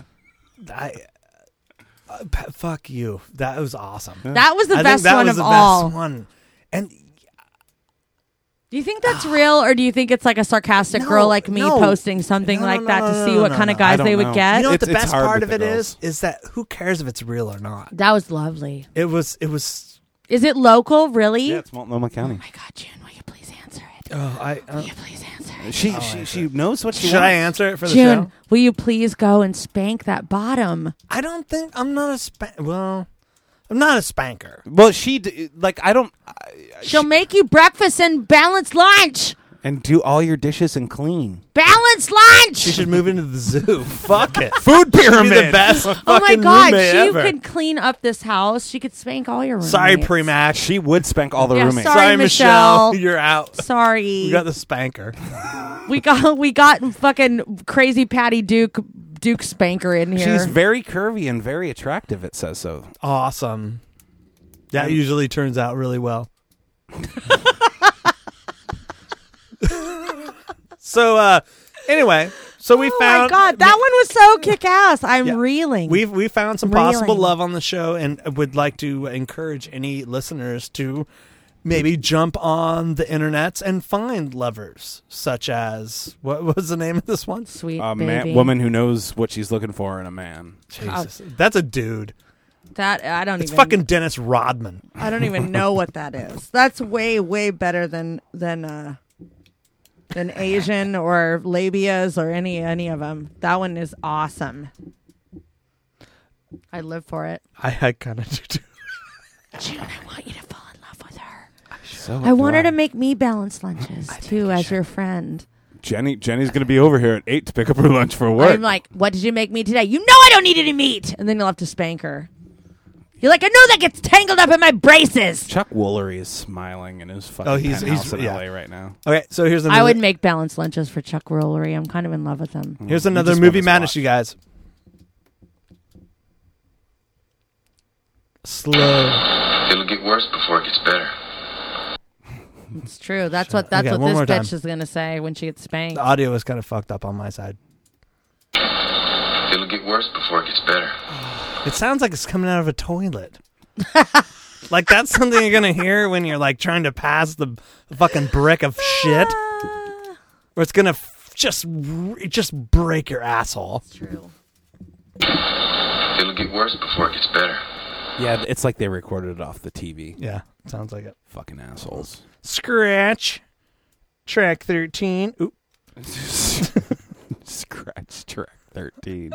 Fuck you. That was awesome. That was the I best think that one was of the all. Best one. And Do you think that's real, or do you think it's like a sarcastic girl like me posting something like that to see what kind of guys they would get? You know what the best part of it is that who cares if it's real or not? That was lovely. It was. Is it local, really? Yeah, it's Multnomah County. Oh my God, June, will you please answer it? Oh, will you please answer it? She knows what she Should I wants. answer it for the June, show? will you please go and spank that bottom? I don't think I'm not a Well, I'm not a spanker. Well, I don't. She'll make you breakfast and balanced lunch. And do all your dishes and clean. Balanced lunch. She should move into the zoo. Fuck it. Food pyramid. She'd be the best. Oh my fucking God, roommate she ever. could clean up this house. She could spank all your roommates. Sorry, Premac. She would spank all the Yeah, roommates. sorry, Michelle. You're out. Sorry. We got the spanker. We got fucking crazy Patty Duke Spanker in here. She's very curvy and very attractive, it says so. Awesome. That usually turns out really well. So Anyway, so we found. Oh my god, that one was so kick-ass. I'm Yeah. reeling. We found some possible Reeling. love on the show, and would like to encourage any listeners to maybe jump on the internets and find lovers, such as what was the name of this one? Sweet Woman who knows what she's looking for in a man. Jesus, that's a dude. That I don't It's even. fucking Dennis Rodman. I don't even know what that is. That's way better than Asian or labias or any of them. That one is awesome. I live for it. I kind of do too. June, I want you to fall in love with her. So I want her to make me balanced lunches too, as your friend. Jenny's going to be over here at 8 to pick up her lunch for work. I'm like, what did you make me today? You know I don't need any meat. And then you'll have to spank her. You're like, I know that gets tangled up in my braces. Chuck Woolery is smiling in his fucking penthouse in LA right now. Okay, so here's another. I would make balanced lunches for Chuck Woolery. I'm kind of in love with him. Here's another movie madness, you guys. Slow. It'll get worse before it gets better. It's true. That's what Okay, one more this bitch time. is gonna say when she gets spanked. The audio is kind of fucked up on my side. It'll get worse before it gets better. It sounds like it's coming out of a toilet. Like that's something you're gonna hear when you're like trying to pass the fucking brick of shit, where it's gonna just break your asshole. It's true. It'll get worse before it gets better. Yeah, it's like they recorded it off the TV. Yeah, sounds like it. Fucking assholes. Scratch. Track 13. Oop. Scratch track 13.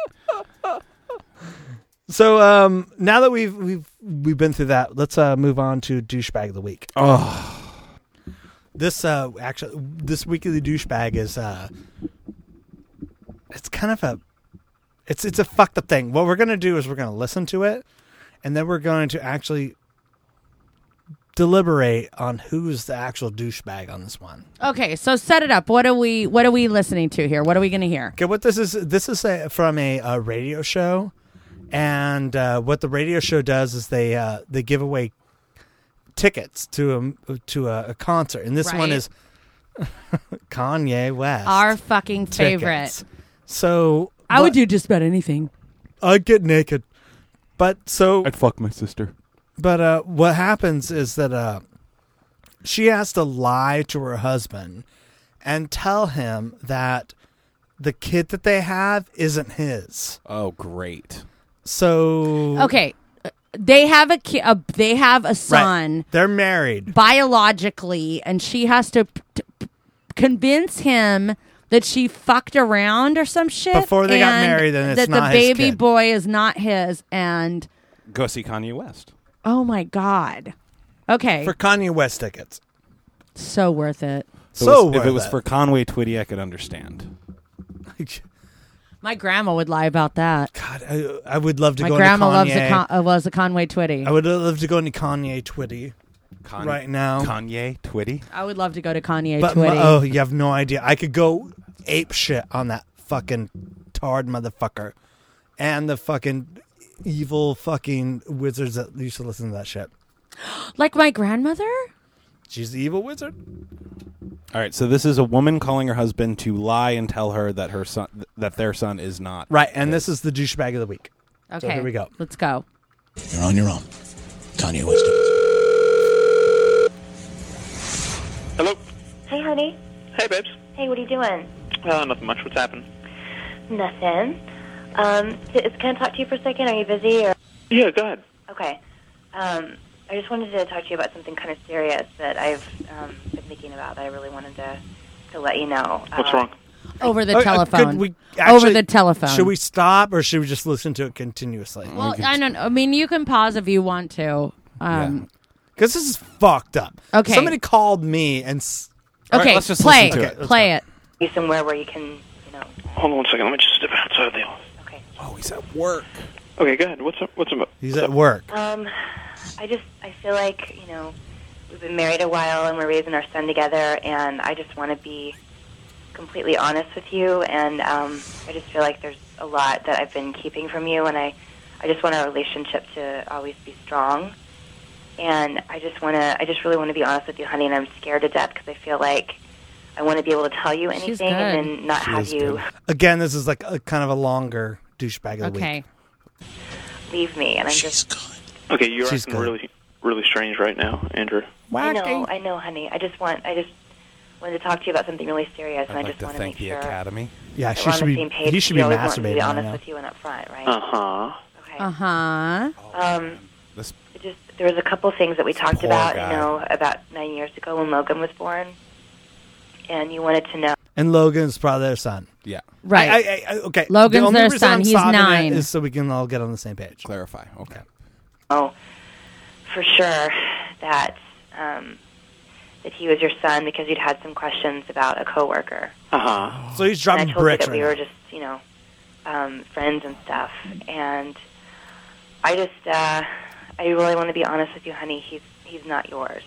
So now that we've been through that, let's move on to douchebag of the week. Oh, this weekly douchebag is it's kind of it's a fucked up thing. What we're gonna do is we're gonna listen to it, and then we're going to actually deliberate on who's the actual douchebag on this one. Okay, so set it up. What are we listening to here? What are we gonna hear? Okay, what this is from a radio show. And what the radio show does is they give away tickets to a concert, and this one is Kanye West, our fucking favorite. Tickets. So I would do just about anything. I'd get naked, but I'd fuck my sister. But what happens is that she has to lie to her husband and tell him that the kid that they have isn't his. Oh, great. So okay, they have they have a son. Right. They're married biologically, and she has to convince him that she fucked around or some shit before they got married. And it's that not the his baby kid. boy is not his. And go see Kanye West. Oh my god! Okay, for Kanye West tickets, so worth it. If it was for Conway Twitty, I could understand. My grandma would lie about that. God, I would love to My go grandma into Kanye. loves a Conway Twitty. I would love to go into Kanye Twitty right now. Kanye Twitty? I would love to go to Kanye But Twitty. you have no idea. I could go ape shit on that fucking tard motherfucker and the fucking evil fucking wizards that used to listen to that shit. Like my grandmother? She's the evil wizard? All right, so this is a woman calling her husband to lie and tell her that their son is not. Right, and this is the douchebag of the week. Okay, So here we go. Let's go. You're on your own. Kanye West. Hello. Hey, honey. Hey, babes. Hey, what are you doing? Nothing much. What's happened? Nothing. Can I talk to you for a second? Are you busy? Or? Yeah, go ahead. Okay. I just wanted to talk to you about something kind of serious that I've been thinking about that I really wanted to let you know. What's wrong? Over the telephone. Could we Over the telephone. Should we stop or should we just listen to it continuously? Well, I don't know. I mean, you can pause if you want to. Because this is fucked up. Okay. Somebody called me and... Okay, let's just play listen to it. Let's Play go. it. Be somewhere where you can, Hold on 1 second. Let me just step outside of the office. Okay. Oh, he's at work. Okay, go ahead. What's up? He's at work. I feel like, we've been married a while and we're raising our son together, and I just want to be completely honest with you, and I just feel like there's a lot that I've been keeping from you, and I just want our relationship to always be strong, and I just really want to be honest with you, honey, and I'm scared to death because I feel like I want to be able to tell you anything and then not have you Again, this is like a kind of a longer douchebag of the week. leave me. And I'm just. Okay, you're She's acting good. really, really strange right now, Andrew. I know, honey. I just wanted to talk to you about something really serious, and I I'd like just to want to thank make the sure. Academy. Yeah, that she we're on should the be- same page. he should She be always wants to masturbating be right honest now. with you and up front, right? There was a couple things that we talked poor about, guy. about 9 years ago when Logan was born, and you wanted to know. And Logan's probably their son. Yeah. Right. Okay. Logan's the only their reason son. I'm He's stopping 9. it is so we can all get on the same page. Clarify. Okay. Oh, for sure that that he was your son because you'd had some questions about a coworker. So he's dropping and I told bricks you that we right were now. just, friends and stuff. And I just, I really want to be honest with you, honey. He's not yours.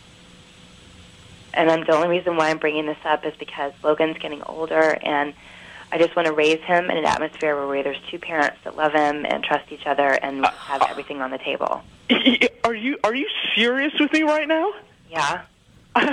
And the only reason why I'm bringing this up is because Logan's getting older, and I just want to raise him in an atmosphere where there's two parents that love him and trust each other and have everything on the table. Are you serious with me right now? Yeah. I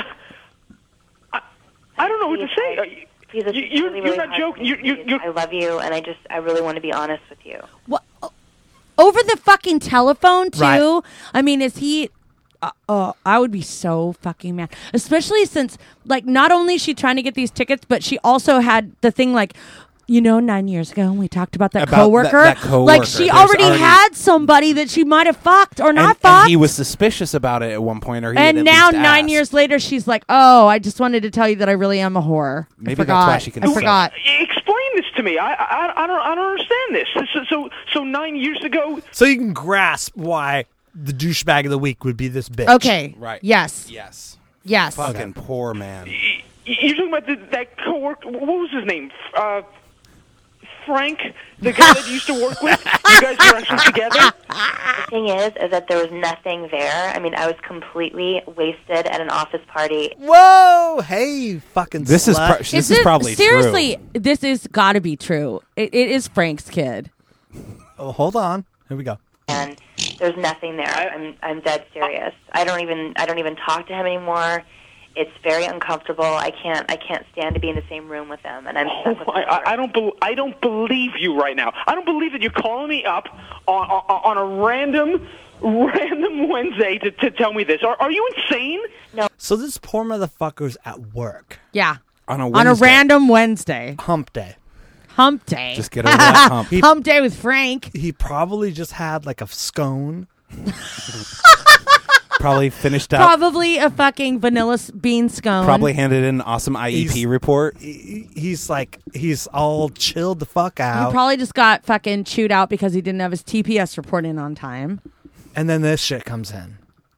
don't know what to say. Please, it's You're really, really not hard joking. for me, please. I love you, and I really want to be honest with you. Over the fucking telephone too. Right. I mean, is he? I would be so fucking mad, especially since like not only is she trying to get these tickets, but she also had the thing like. 9 years ago when we talked about that coworker. that coworker. Like she There's already had somebody that she might have fucked or not And fucked. he was suspicious about it at one point, or he And had at now least 9 asked. years later, she's like, "Oh, I just wanted to tell you that I really am a whore." Maybe I that's forgot. why she can I say forgot. Explain this to me. I don't understand this. So 9 years ago. So you can grasp why the douchebag of the week would be this bitch. Okay. Right. Yes. Yes. Yes. Fucking poor man. You're talking about that coworker. What was his name? Frank, the guy that you used to work with. You guys were actually together. The thing is that there was nothing there. I mean, I was completely wasted at an office party. Whoa! Hey, fucking This is slut. this is probably seriously. This is got to be true. It is Frank's kid. Oh, hold on. Here we go. And there's nothing there. I'm dead serious. I don't even talk to him anymore. It's very uncomfortable. I can't stand to be in the same room with him, and I'm stuck with him. I don't believe you right now. I don't believe that you're calling me up on a random Wednesday to tell me this. Are you insane? No. So this poor motherfucker's at work. Yeah. On a On a random Wednesday. Hump day. Hump day. Just get over that hump. Hump day with Frank. He probably just had like a scone. Probably finished up. Probably a fucking vanilla bean scone. Probably handed in an awesome IEP report. He's all chilled the fuck He out. probably just got fucking chewed out because he didn't have his TPS report in on time. And then this shit comes in.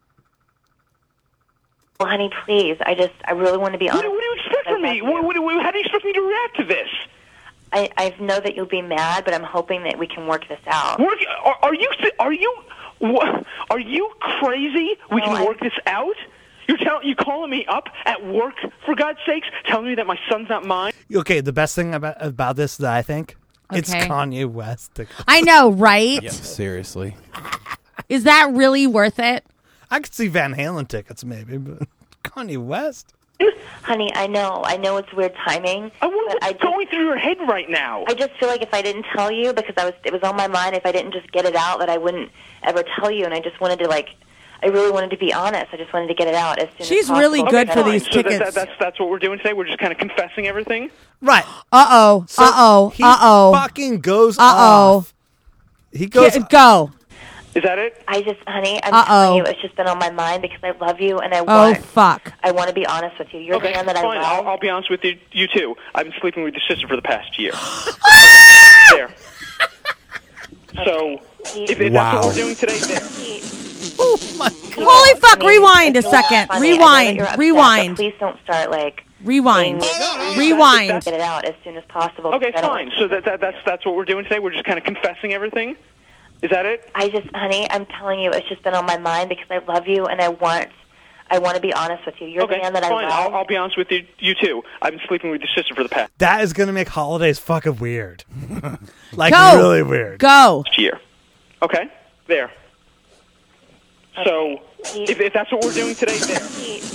Well, honey, please. I really want to be honest. What do you expect from me? How do you expect me to react to this? I know that you'll be mad, but I'm hoping that we can work this out. Are you crazy? We can work this out? You're calling me up at work, for God's sakes, telling me that my son's not mine? Okay, the best thing about this that I think, it's Okay. Kanye West. I know, right? Yeah, seriously. Is that really worth it? I could see Van Halen tickets maybe, but Kanye West? Honey, I know it's weird timing. What's going through your head right now? I just feel like if I didn't tell you, because it was on my mind, if I didn't just get it out, that I wouldn't ever tell you, and I just wanted to, I really wanted to be honest. I just wanted to get it out as soon as possible. She's really good for fine. these So tickets. that's what we're doing today? We're just kind of confessing everything? Right. Uh-oh. He fucking goes off. He goes Go. Is that it? Honey, I'm telling you, it's just been on my mind because I love you and I want. fuck. I want to be honest with you. You're Okay, the man that fine. I love. I'll be honest with you too. I've been sleeping with your sister for the past year. There. So, if that's Wow. what we're doing today, there. Oh my God. Holy fuck, rewind a second. Funny. I know that you're upset, Rewind. but please don't start Rewind. saying- Rewind. Get it out as soon as possible. Okay, because I don't fine. So that's what we're doing today? We're just kind of confessing everything? Is that it? Honey, I'm telling you, it's just been on my mind because I love you and I want to be honest with you. You're Okay, the man that fine. I love. I'll be honest with you too. I've been sleeping with your sister for the past That is going to make holidays fucking weird. Like, Go. really weird. Go. year. Okay, there. So, if that's what we're doing today, there.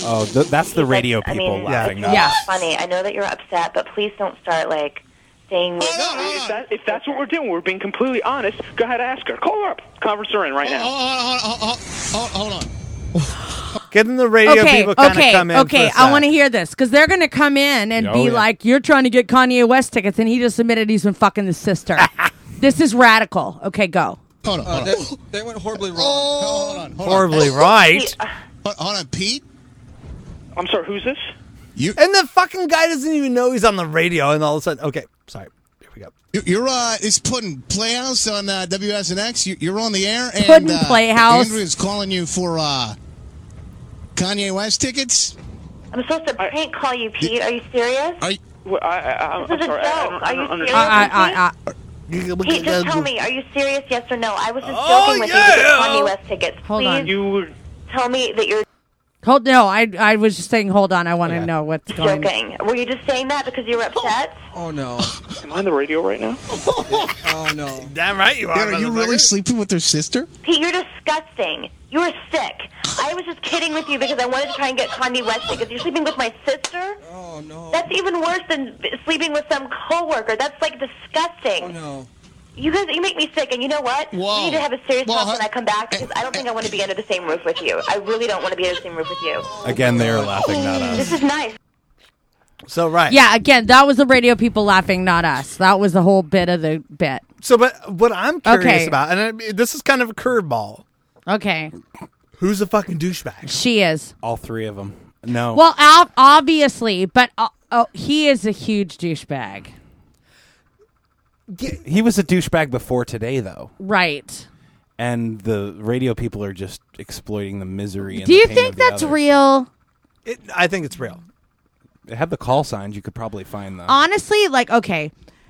Oh, that's the radio I people mean, laughing. it's not us. funny. I know that you're upset, but please don't start like saying. If that's what we're doing, we're being completely honest. Go ahead, ask her. Call her up. Conference her in right now. Hold on. Getting the radio people kind of come in. Okay, I want to hear this because they're going to come in and be like, "You're trying to get Kanye West tickets," and he just admitted he's been fucking the sister. This is radical. Okay, go. Hold on. They went horribly wrong. Hold on. Horribly right. Hold on, Pete. I'm sorry. Who's this? And the fucking guy doesn't even know he's on the radio, and all of a sudden, okay, sorry. Here we go. You're it's Puddin' Playhouse on WSNX. You're on the air, and Puddin' Playhouse. Andrew's calling you for Kanye West tickets. I'm supposed to prank call you, Pete. Are you serious? I'm This is a sorry. joke. Are you serious? Pete, just tell me. Are you serious? Yes or no? I was just joking with you to get Kanye West tickets. Hold on. You tell me that you're No, I was just saying, hold on. I want to know what's going on. joking. Were you just saying that because you were upset? Oh no. Am I on the radio right now? Oh no. Damn right you are. Are you really sleeping with their sister? Pete, you're disgusting. You are sick. I was just kidding with you because I wanted to try and get Kanye West tickets. You're sleeping with my sister? Oh no. That's even worse than sleeping with some coworker. That's like disgusting. Oh no. You guys, you make me sick, and you know what? Whoa. We need to have a serious Well, talk when I come back because I don't think I want to be under the same roof with you. I really don't want to be under the same roof with you. Again, they're laughing, not us. This is nice. So right. Yeah, again, that was the radio people laughing, not us. That was the whole bit of the bit. So, but what I'm curious Okay. about, and this is kind of a curveball. Okay. Who's a fucking douchebag? She is. All three of them. No. Well, obviously, but he is a huge douchebag. He was a douchebag before today, though. Right. And the radio people are just exploiting the misery. And Do you the pain think of the that's others. real? I think it's real. They have the call signs. You could probably find them. Honestly, like, okay,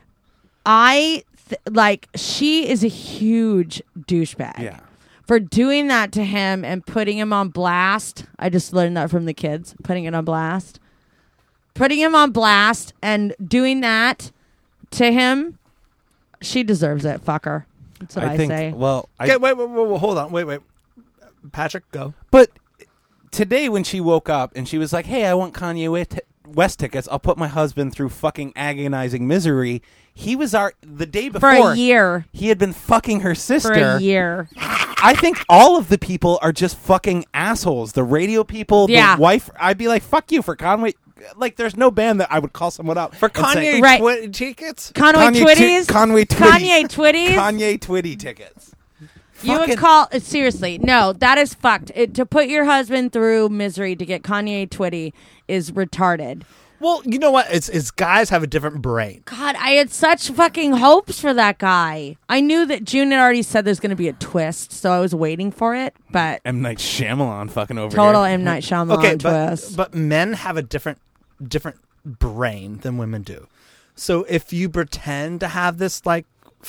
she is a huge douchebag. Yeah. For doing that to him and putting him on blast. I just learned that from the kids. Putting it on blast. Putting him on blast and doing that to him. She deserves it. Fuck her. That's what I think, say. Well, Okay, wait, hold on. Wait. Patrick, go. But today when she woke up and she was like, hey, I want Kanye West tickets, I'll put my husband through fucking agonizing misery. He was the day before. For a year. He had been fucking her sister. For a year. I think all of the people are just fucking assholes. The radio people, Yeah. the wife. I'd be like, fuck you for Conway. Like, there's no band that I would call someone up For and say, Kanye tickets? Conway Twitties? Conway Kanye Twitties? Kanye Twitty tickets. You would call seriously? No, that is fucked. To put your husband through misery to get Kanye Twitty is retarded. Well, you know what? It's guys have a different brain. God, I had such fucking hopes for that guy. I knew that June had already said there's going to be a twist, so I was waiting for it. But M. Night Shyamalan fucking over total here. M. Night Shyamalan Okay, twist. but men have a different brain than women do. So if you pretend to have this like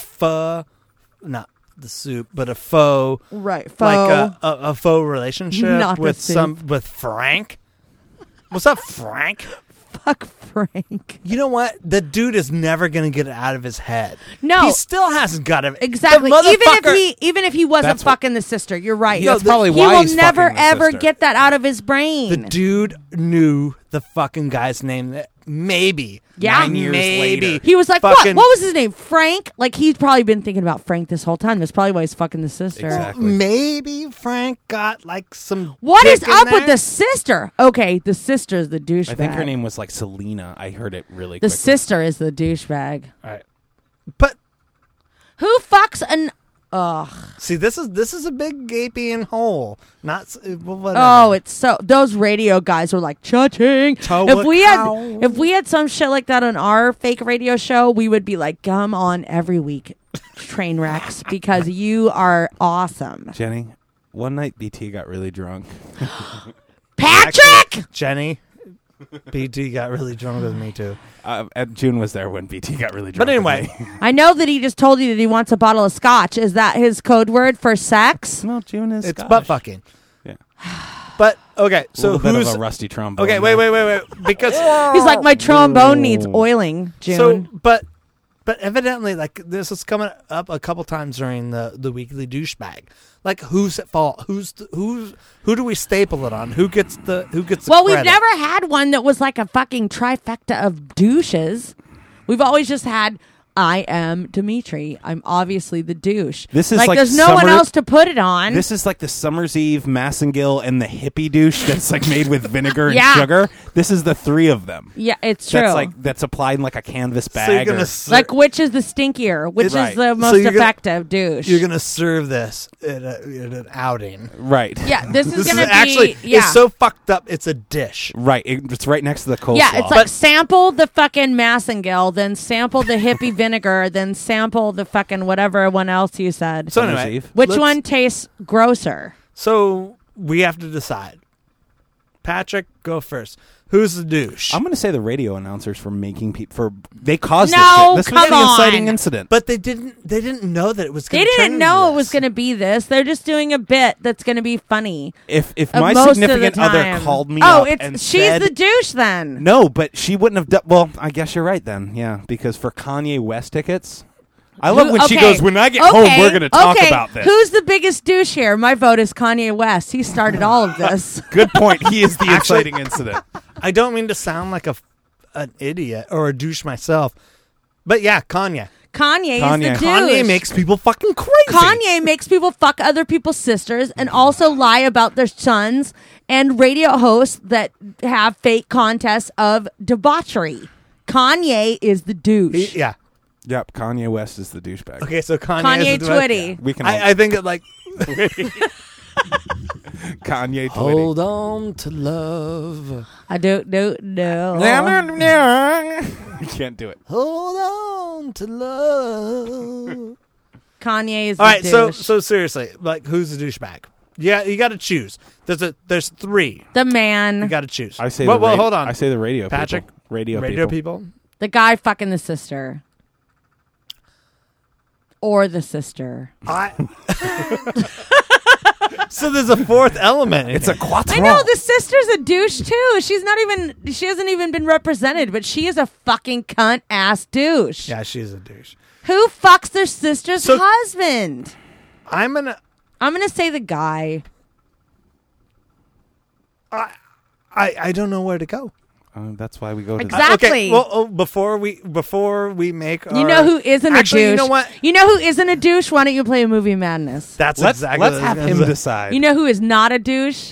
not the soup, but a faux, right, like a faux relationship Not the with Frank. What's up, Frank? Fuck Frank. You know what? The dude is never going to get it out of his head. No. He still hasn't got it. Exactly. The motherfucker- Even if he wasn't That's what- fucking the sister, you're right. That's probably he why will he's never fucking the ever sister. get that out of his brain. The dude knew the fucking guy's name. That maybe. Yeah. 9 years later. He was like, fucking- what was his name? Frank? Like, he's probably been thinking about Frank this whole time. That's probably why he's fucking the sister. Maybe Frank got like some. What is dick in up with there? the sister? Okay, the sister is the douchebag. I think her name was like Selena. I heard it really The quickly. sister is the douchebag. All right. But who fucks an... Ugh. See, this is a big gaping hole. Not whatever. Oh, it's so... Those radio guys were like, cha-ching. If we had some shit like that on our fake radio show, we would be like, come on every week, train wrecks, because you are awesome. Jenny, one night BT got really drunk. Patrick! Jenny, BT got really drunk with me too. June was there when BT got really drunk. But anyway, with me. I know that he just told you that he wants a bottle of scotch. Is that his code word for sex? No, June is it's Scottish. butt fucking. Yeah. But okay, so little bit who's of a rusty trombone? Okay, there. wait. Because He's like, my trombone needs oiling, June. So, but But evidently, like, this is coming up a couple times during the weekly douchebag. Like, who's at fault? Who do we staple it on? Who gets the Well, we've credit? never had one that was like a fucking trifecta of douches. We've always just had, I am Dimitri. I'm obviously the douche. This is like like there's no one else to put it on. This is like the Summer's Eve, Massengill, and the hippie douche that's like made with vinegar and Yeah. sugar. This is the three of them. Yeah, it's true. That's applied in like a canvas So you're bag. gonna Like, which is the stinkier? Which Right. is the So most you're gonna- effective douche? You're gonna serve this at an outing, right? Yeah, this is gonna be actually yeah. it's so fucked up. It's a dish, right? It's right next to the coleslaw. Yeah, it's like sample the fucking Massengill, then sample the hippie vinegar, then sample the fucking whatever one else you said. So anyway, which let's- one tastes grosser? So we have to decide. Patrick, go first. Who's the douche? I'm going to say the radio announcers for making people they caused No, this shit. This come was the inciting on. incident. But they didn't know that it was. They Gonna didn't turn know into it was going to be this. They're just doing a bit that's going to be funny. If Uh, my most of the significant other time. called me Oh, up it's and she's said, the douche then. no, but she wouldn't have done. Well, I guess you're right then. Yeah, because for Kanye West tickets, I love when she goes, "When I get home, we're going to talk about this." Who's the biggest douche here? My vote is Kanye West. He started all of this. Good point. He is the Actually- inciting incident. I don't mean to sound like an idiot or a douche myself, but yeah, Kanye. Kanye is the douche. Kanye makes people fucking crazy. Kanye makes people fuck other people's sisters and also lie about their sons and radio hosts that have fake contests of debauchery. Kanye is the douche. Yeah. Yep, Kanye West is the douchebag. Okay, so Kanye Kanye is Twitty. We can. I think it like Kanye Twitty. hold on to love. I don't know. You can't do it. Hold on to love. Kanye is All the right, douche. so seriously, like, who's the douchebag? Yeah, you got to choose. There's three. The man. You got to choose. I say. Well, the hold on. I say the radio. Patrick, people. Radio people. The guy fucking the sister. Or the sister. So there's a fourth element. It's a quattro. I know the sister's a douche too. She hasn't even been represented, but she is a fucking cunt ass douche. Yeah, she's a douche. Who fucks their sister's husband? I'm gonna say the guy. I don't know where to go. That's why we go to Exactly. Okay, well, before we make our, You know who isn't actually, a douche? you know what? You know who isn't a douche? Why don't you play a movie Madness? That's Let's exactly. let's have him decide. You know who is not a douche?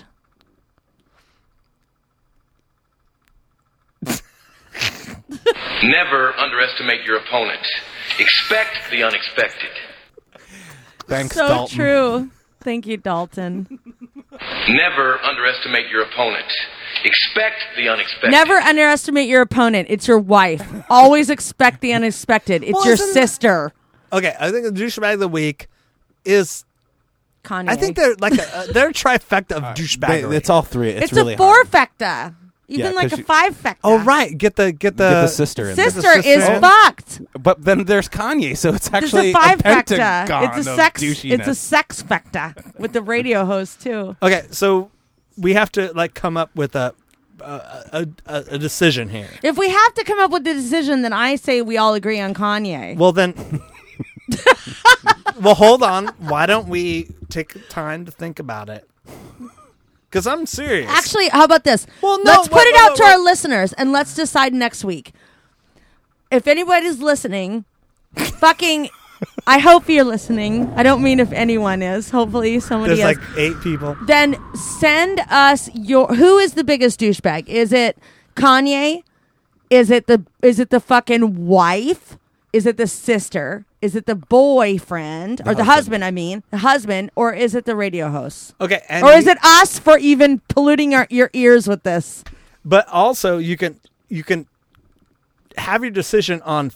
Never underestimate your opponent. Expect the unexpected. Thanks, So Dalton. true. Thank you, Dalton. Never underestimate your opponent. Expect the unexpected. Never underestimate your opponent. It's your wife. Always expect the unexpected. It's Well, your isn't- sister. Okay, I think the douchebag of the week is. Kanye. I think they're like they're a trifecta of douchebaggery. It's all three. It's really a hard. four-fecta. Even Yeah, like 'cause a you- five-fecta. Oh right, get the sister in there. Sister is fucked. But then there's Kanye, so it's It's actually a five-fecta. pentagon It's a of sex. douchiness. It's a sex-fecta with the radio host too. Okay, so we have to like come up with a decision here. If we have to come up with the decision, then I say we all agree on Kanye. Well then, well hold on. Why don't we take time to think about it? Because I'm serious. Actually, how about this? Well, no, let's put wait, it wait, out wait, to wait. our listeners and let's decide next week. If anybody's listening, fucking, I hope you're listening. I don't mean if anyone is. Hopefully somebody There's is. like 8 people. Then send us who is the biggest douchebag? Is it Kanye? Is it the fucking wife? Is it the sister? Is it the boyfriend or the husband? I mean, the husband, or is it the radio host? Okay, and or is it us for even polluting your ears with this? But also, you can have your decision on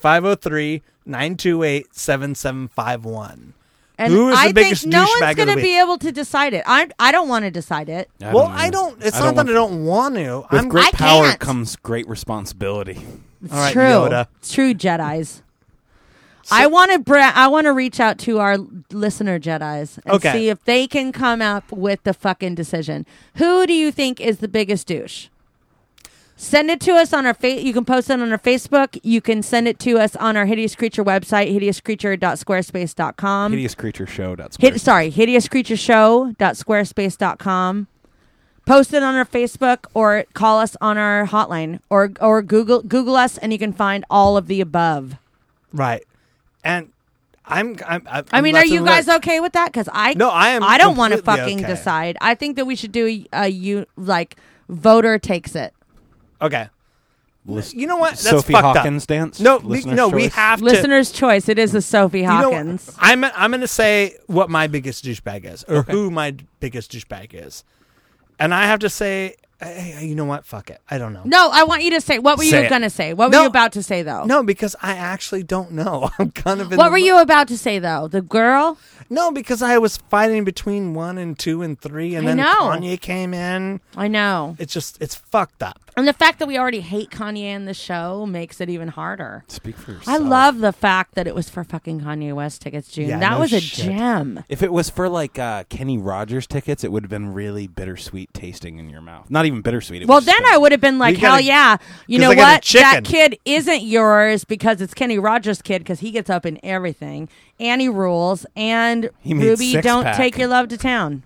503-928-7751. And Who is I the biggest think no douchebag one's of the going to week? be able to decide it. I don't want to decide it. I don't. It's not that I don't want to. With great I power can't. comes great responsibility. It's All right, true. Yoda. It's true, Jedis. I want to reach out to our listener Jedis and Okay. see if they can come up with the fucking decision. Who do you think is the biggest douche? Send it to us on our You can post it on our Facebook. You can send it to us on our Hideous Creature website, hideouscreature.squarespace.com. hideouscreatureshow.squarespace.com. Post it on our Facebook or call us on our hotline or Google us, and you can find all of the above. Right. And I mean, are you guys okay with that? Because I am. I don't want to completely fucking okay. decide. I think that we should do voter takes it. Okay. You know what? That's Sophie fucked Hawkins up. dance? No, Listener's we choice? have to. Listener's choice. It is a Sophie You know, Hawkins. I'm going to say what my biggest douchebag is, or who my biggest douchebag is, and I have to say, hey, you know what? Fuck it. I don't know. No, I want you to say. What were Say you it. going to say? What were you about to say, though? No, because I actually don't know. I'm kind of. What were you about to say, though? The girl? No, because I was fighting between 1 and 2 and 3, and I then know. Kanye came in. I know. It's fucked up. And the fact that we already hate Kanye in the show makes it even harder. Speak for yourself. I love the fact that it was for fucking Kanye West tickets, June. Yeah, that no was a shit. gem. If it was for like Kenny Rogers tickets, it would have been really bittersweet tasting in your mouth. Not even bittersweet. Well, then I would have been like, hell yeah. You know 'cause I got a what? That chicken. kid isn't yours because it's Kenny Rogers' kid because he gets up in everything. And he rules. And He made Ruby, six don't pack. take your love to town.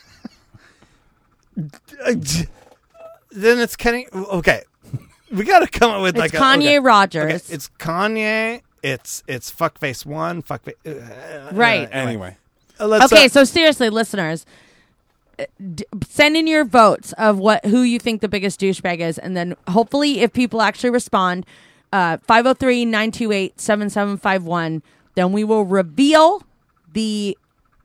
Then it's Kenny. Okay, we got to come up with It's like Kanye Rogers. Okay, it's Kanye. It's fuckface 1. Right. Anyway. Okay, so seriously, listeners, send in your votes of who you think the biggest douchebag is, and then hopefully, if people actually respond, 503-928-7751, then we will reveal the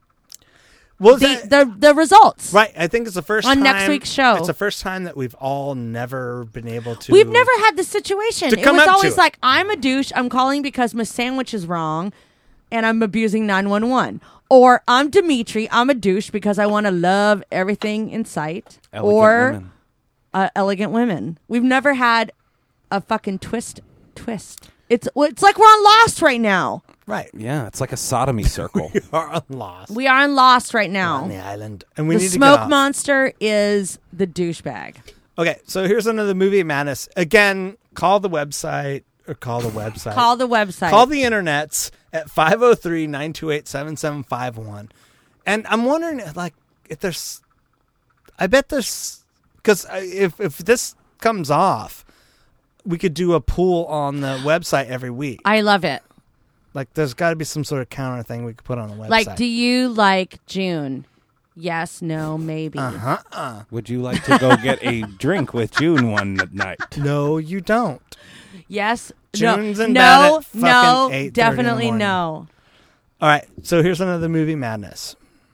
results. Right. I think it's the first on time next week's show. It's the first time that we've all never been able to. We've never had this situation. To It come was up to always it. like, I'm a douche. I'm calling because my sandwich is wrong, and I'm abusing 911. Or I'm Dimitri. I'm a douche because I want to love everything in sight. Elegant women. Elegant women. We've never had a fucking twist. It's like we're on Lost right now. Right. Yeah, it's like a sodomy circle. We are on Lost. We are on Lost right now. On the island, and we the need to smoke get off. monster is the douchebag. Okay, so here's another movie madness. Again, call the website. Call the website. Call the internets at 503-928-7751. And I'm wondering, like, if there's... I bet there's... Because if this comes off, we could do a poll on the website every week. I love it. Like, there's got to be some sort of counter thing we could put on the website. Like, do you like June? Yes, no, maybe. Would you like to go get a drink with June one night? No, you don't. Yes. June's in bed no, at fucking no, 8:30 in the definitely morning. no. All right, so here's another movie madness.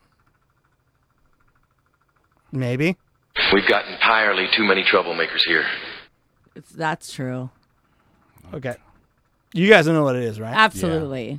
Maybe. We've got entirely too many troublemakers here. That's true. Okay. You guys know what it is, right? Absolutely.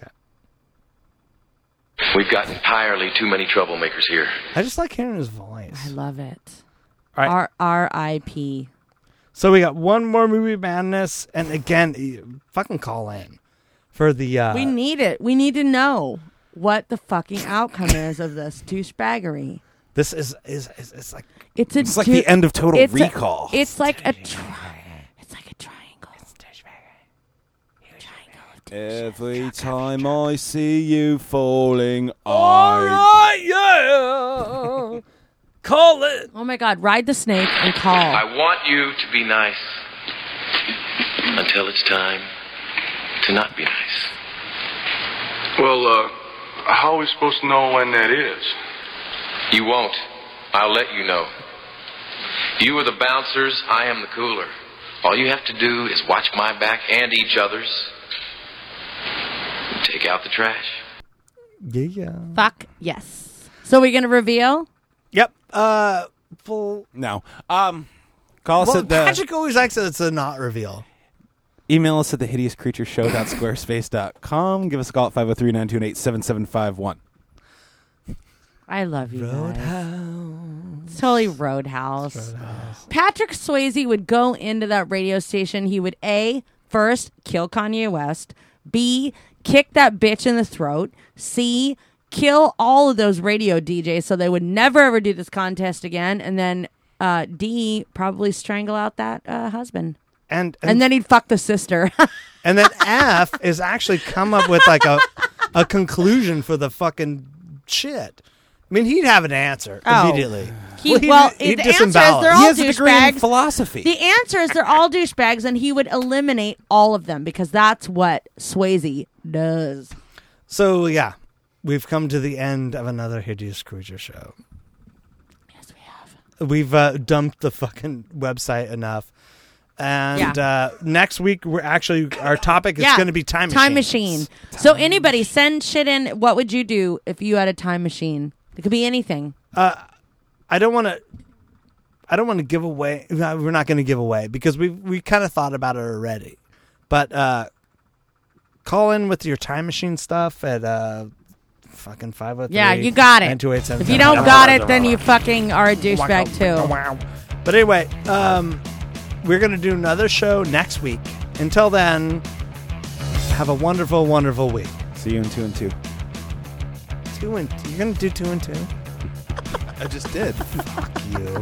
We've got entirely too many troublemakers here. I just like hearing his voice. I love it. All right. R.I.P. So we got one more movie madness, and again, you fucking call in for the. We need it. We need to know what the fucking outcome is of this douchebaggery. This is it's like It's like the end of Total it's Recall. It's like a Every time I see you falling, all right, yeah. Call it. Oh my God! Ride the snake and call. I want you to be nice until it's time to not be nice. Well, how are we supposed to know when that is? You won't. I'll let you know. You are the bouncers. I am the cooler. All you have to do is watch my back and each other's. Take out the trash. Yeah. Fuck yes. So we're gonna reveal. Yep. Full. No. Call us at the... Patrick always acts that it's a not reveal. Email us at thehideouscreatureshow.squarespace.com. Give us a call at 503-928-7751. I love you guys. It's totally Roadhouse. Patrick Swayze would go into that radio station. He would A, first kill Kanye West. B, kick that bitch in the throat. C, kill all of those radio DJs so they would never ever do this contest again. And then D probably strangle out that husband. And then he'd fuck the sister. And then F is actually come up with like a conclusion for the fucking shit. I mean, he'd have an answer immediately. The answer is they're all He has a degree in douchebags. philosophy. The answer is they're all douchebags, and he would eliminate all of them because that's what Swayze does. So, yeah, we've come to the end of another Hideous Creature show. Yes, we have. We've dumped the fucking website enough. And next week, our topic is going to be time machine. Time machine. So anybody send shit in. What would you do if you had a time machine? It could be anything. I don't want to give away. We're not going to give away because we kind of thought about it already. But call in with your time machine stuff at fucking 503. Yeah, you got it. 9287. If you don't got it, then you fucking are a douchebag too. But anyway, we're going to do another show next week. Until then, have a wonderful, wonderful week. See you in 2 and 2. You're going to do 2 and 2? I just did. Fuck you.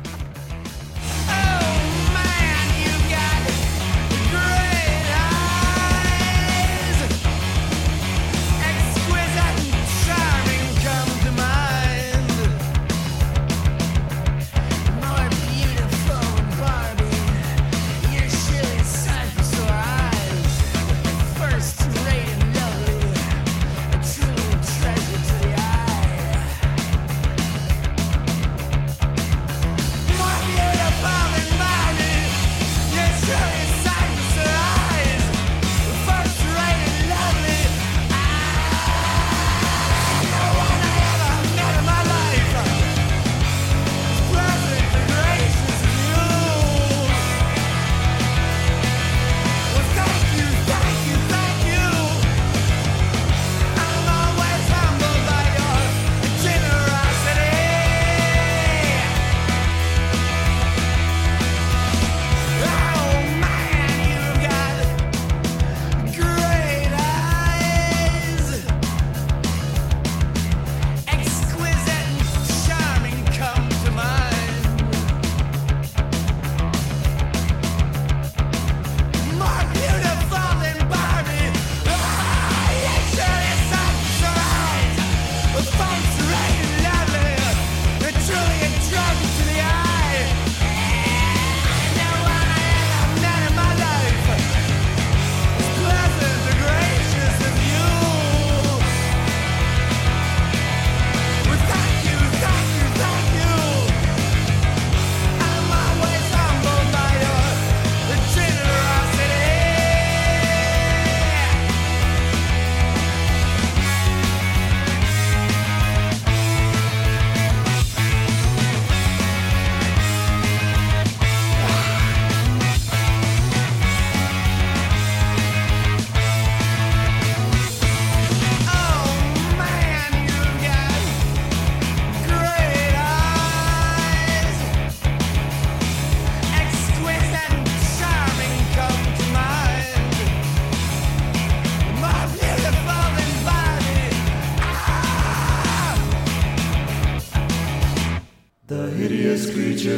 The Hideous Creature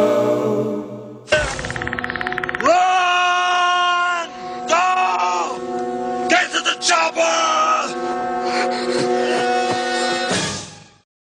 Show. Run! Go! Get to the chopper!